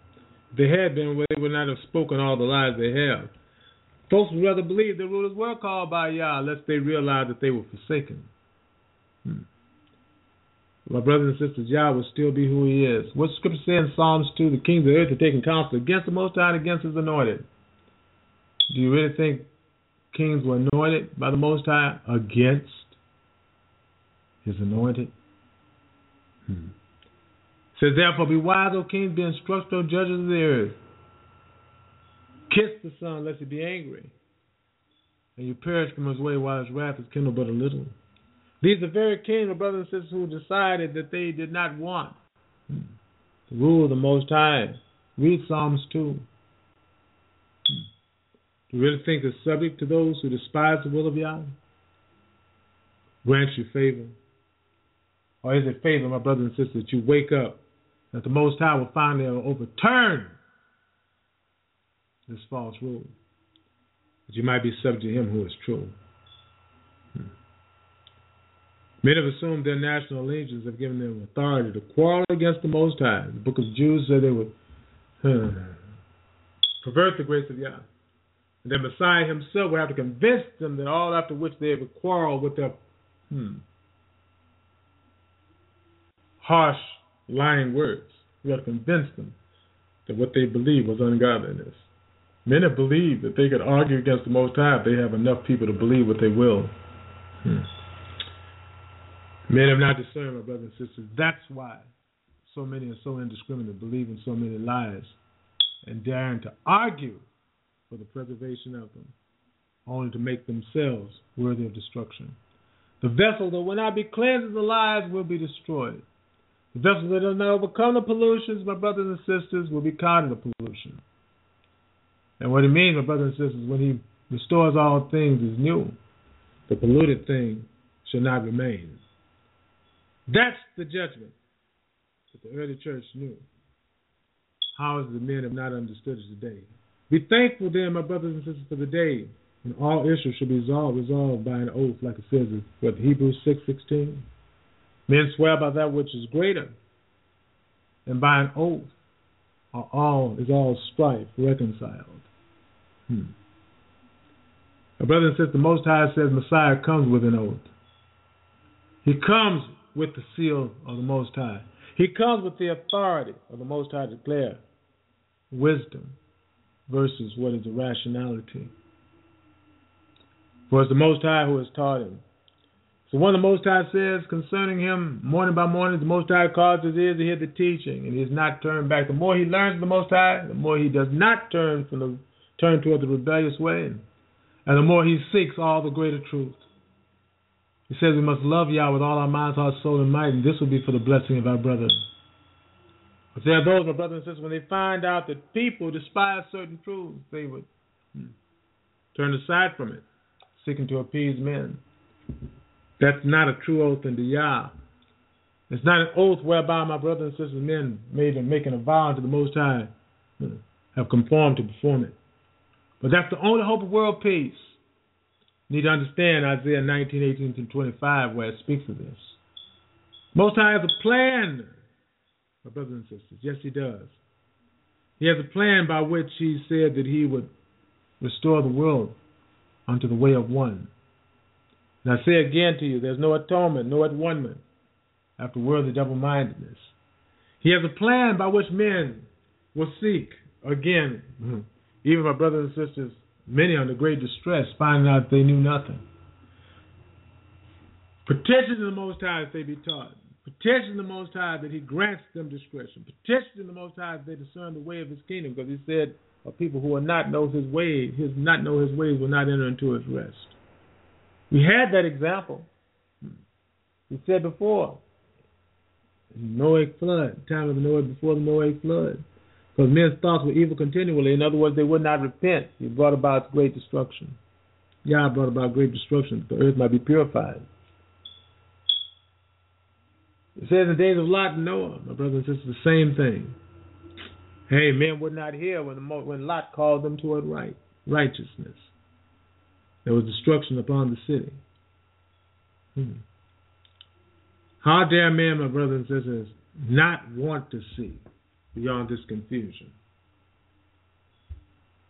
If they had been, they would not have spoken all the lies they have. Folks would rather believe the rulers were called by Yah, lest they realized that they were forsaken. Hmm. My brothers and sisters, Yah will still be who He is. What Scripture says in Psalms two, the kings of the earth are taking counsel against the Most High and against His anointed. Do you really think kings were anointed by the Most High against His anointed? Hmm. It says, therefore, be wise, O kings, be instructed, O judges of the earth. Kiss the Son, lest He be angry, and you perish from His way while His wrath is kindled but a little. These are very kings, my brothers and sisters, who decided that they did not want to rule the Most High. Read Psalms two. Do you really think it's subject to those who despise the will of Yah? Grants you favor? Or is it favor, my brothers and sisters, that you wake up, that the Most High will finally overturn this false rule, that you might be subject to Him who is true? Hmm. Many have assumed their national allegiance have given them authority to quarrel against the Most High. The book of Jude said they would huh, pervert the grace of Yah. And the Messiah Himself would have to convince them that all after which they would quarrel with their hmm, harsh, lying words. We have to convince them that what they believe was ungodliness. Men have believed that they could argue against the Most High if they have enough people to believe what they will. Hmm. Men have not discerned, my brothers and sisters. That's why so many are so indiscriminate, believing so many lies, and daring to argue for the preservation of them, only to make themselves worthy of destruction. The vessel that will not be cleansed of the lies will be destroyed. The vessel that does not overcome the pollutions, my brothers and sisters, will be counted a pollution. And what He means, my brothers and sisters, when He restores all things as new, the polluted thing shall not remain. That's the judgment that the early church knew. How is it the men have not understood it today? Be thankful then, my brothers and sisters, for the day when all issues should be resolved, resolved by an oath, like it says in what, Hebrews six sixteen. Men swear by that which is greater, and by an oath are all is all strife reconciled. Hmm. My brothers and sisters, the Most High says Messiah comes with an oath. He comes with the seal of the Most High. He comes with the authority of the Most High to declare wisdom versus what is irrationality. For it's the Most High who has taught Him. So when the Most High says concerning Him, morning by morning, the Most High causes His ears to hear the teaching, and He is not turned back. The more He learns of the Most High, the more He does not turn from the turn toward the rebellious way, and the more He seeks all the greater truth. He says we must love Yah with all our minds, heart, soul, and might, and this will be for the blessing of our brothers. But there are those, my brothers and sisters, when they find out that people despise certain truths, they would hmm, turn aside from it, seeking to appease men. That's not a true oath unto Yah. It's not an oath whereby my brothers and sisters, men made and making a vow to the Most High, hmm, have conformed to perform it. But that's the only hope of world peace. You need to understand Isaiah nineteen, eighteen to twenty-five, where it speaks of this. Most High has a plan, my brothers and sisters. Yes, He does. He has a plan by which He said that He would restore the world unto the way of one. And I say again to you, there's no atonement, no at-one-ment after worldly double-mindedness. He has a plan by which men will seek, again, even my brothers and sisters, many under great distress, finding out they knew nothing. Petition the Most High that they be taught. Petition the Most High that He grants them discretion. Petition the Most High that they discern the way of His kingdom, because He said, "A people who will not know His ways, His not know His ways, will not enter into His rest." We had that example. We said before, Noahic flood, time of the Noah before the Noahic flood. Because men's thoughts were evil continually. In other words, they would not repent. He brought about great destruction. Yah brought about great destruction, that the earth might be purified. It says in the days of Lot and Noah, my brothers and sisters, the same thing. Hey, men would not hear when, the, when Lot called them toward right, righteousness. There was destruction upon the city. Hmm. How dare men, my brothers and sisters, not want to see beyond this confusion?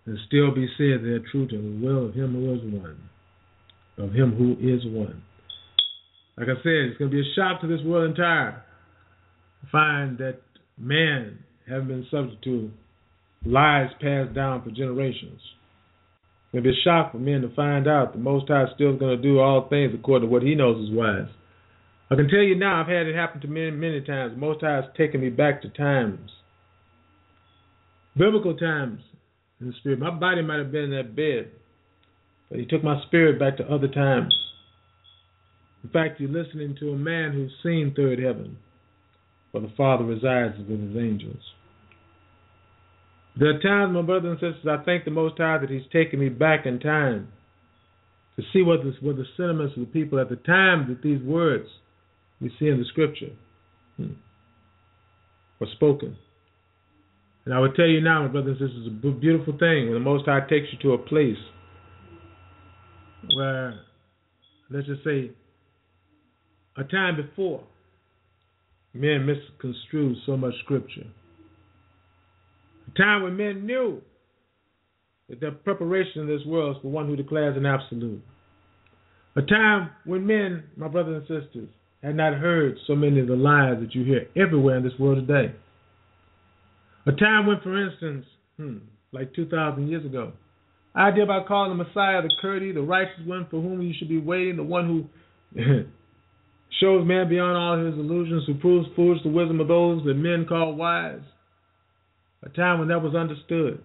and still be said they are true to the will of him who is one. Of him who is one. Like I said, it's going to be a shock to this world entire to find that man having been subject to lies passed down for generations. It's going to be a shock for men to find out the Most High is still going to do all things according to what he knows is wise. I can tell you now, I've had it happen to me many times. The Most High has taken me back to times, biblical times in the spirit. My body might have been in that bed, but he took my spirit back to other times. In fact, you're listening to a man who's seen third heaven, where the Father resides with his angels. There are times, my brothers and sisters, I thank the Most High that he's taken me back in time to see what the, what the sentiments of the people at the time that these words we see in the scripture hmm, were spoken. And I would tell you now, my brothers and sisters, it's a beautiful thing when the Most High takes you to a place where, let's just say, a time before, men misconstrued so much scripture. A time when men knew that their preparation in this world is for one who declares an absolute. A time when men, my brothers and sisters, had not heard so many of the lies that you hear everywhere in this world today. A time when, for instance, hmm, like two thousand years ago, idea about calling the Messiah the Kurdi, the righteous one for whom you should be waiting, the one who shows man beyond all his illusions, who proves foolish the wisdom of those that men call wise. A time when that was understood.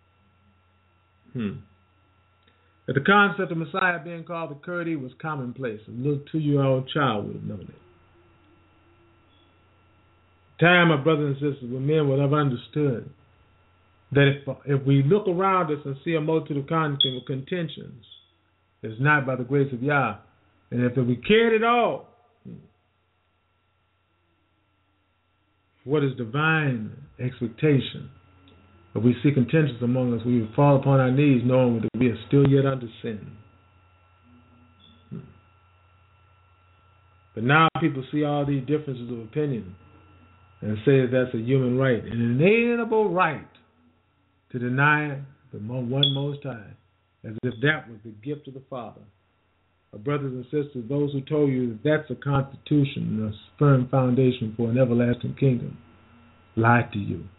Hmm. That the concept of Messiah being called the Kurdi was commonplace. A little two-year-old child would have known it. Time, my brothers and sisters, when men would have understood that if, if we look around us and see a multitude of contentions, it's not by the grace of Yah. And if we cared at all, what is divine expectation? If we see contentions among us, we would fall upon our knees knowing that we are still yet under sin. But now people see all these differences of opinion and say that that's a human right, an inalienable right to deny the one Most High, as if that was the gift of the Father. Our brothers and sisters, those who told you that that's a constitution and a firm foundation for an everlasting kingdom, lied to you.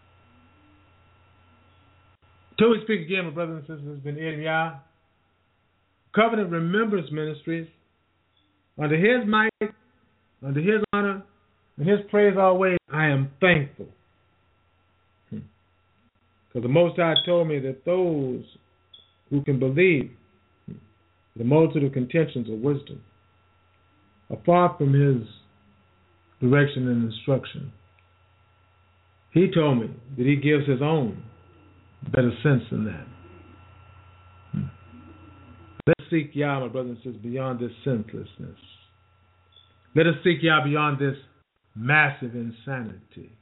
Till we speak again, my brothers and sisters, it's been Edom Yah, Covenant Remembrance Ministries, under his might, under his honor, and his praise always, I am thankful. Because hmm. the Most High told me that those who can believe the multitude of contentions of wisdom are far from his direction and instruction. He told me that he gives his own better sense than that. Hmm. Let's seek Yah, my brothers and sisters, beyond this senselessness. Let us seek Yah beyond this massive insanity.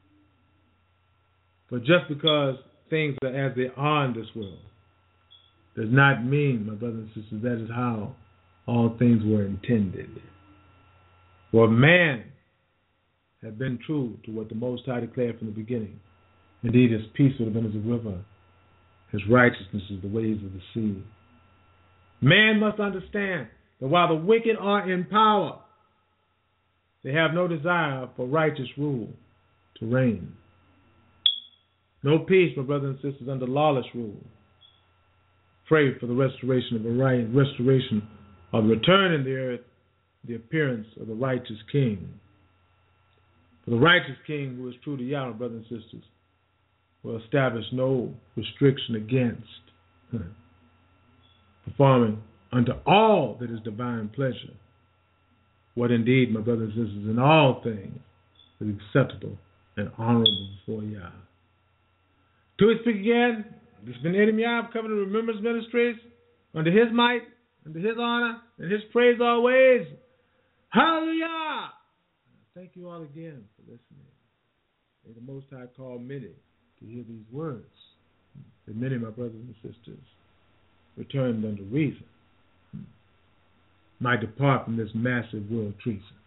But just because things are as they are in this world does not mean, my brothers and sisters, that is how all things were intended. For man had been true to what the Most High declared from the beginning. Indeed, his peace would have been as a river, his righteousness is the waves of the sea. Man must understand that while the wicked are in power, they have no desire for righteous rule to reign. No peace, my brothers and sisters, under lawless rule. Pray for the restoration of a right, restoration of the return in the earth, the appearance of the righteous king. For the righteous king who is true to Yah, my brothers and sisters, will establish no restriction against performing unto all that is divine pleasure. What indeed, my brothers and sisters, in all things is acceptable and honorable before Yah. Till we speak again, this has been Edom Yah of Covenant Remembrance Ministries, under his might, under his honor, and his praise always. Hallelujah! Thank you all again for listening. May the Most High call many to hear these words, that many of my brothers and sisters returned unto reason might depart from this massive world treason.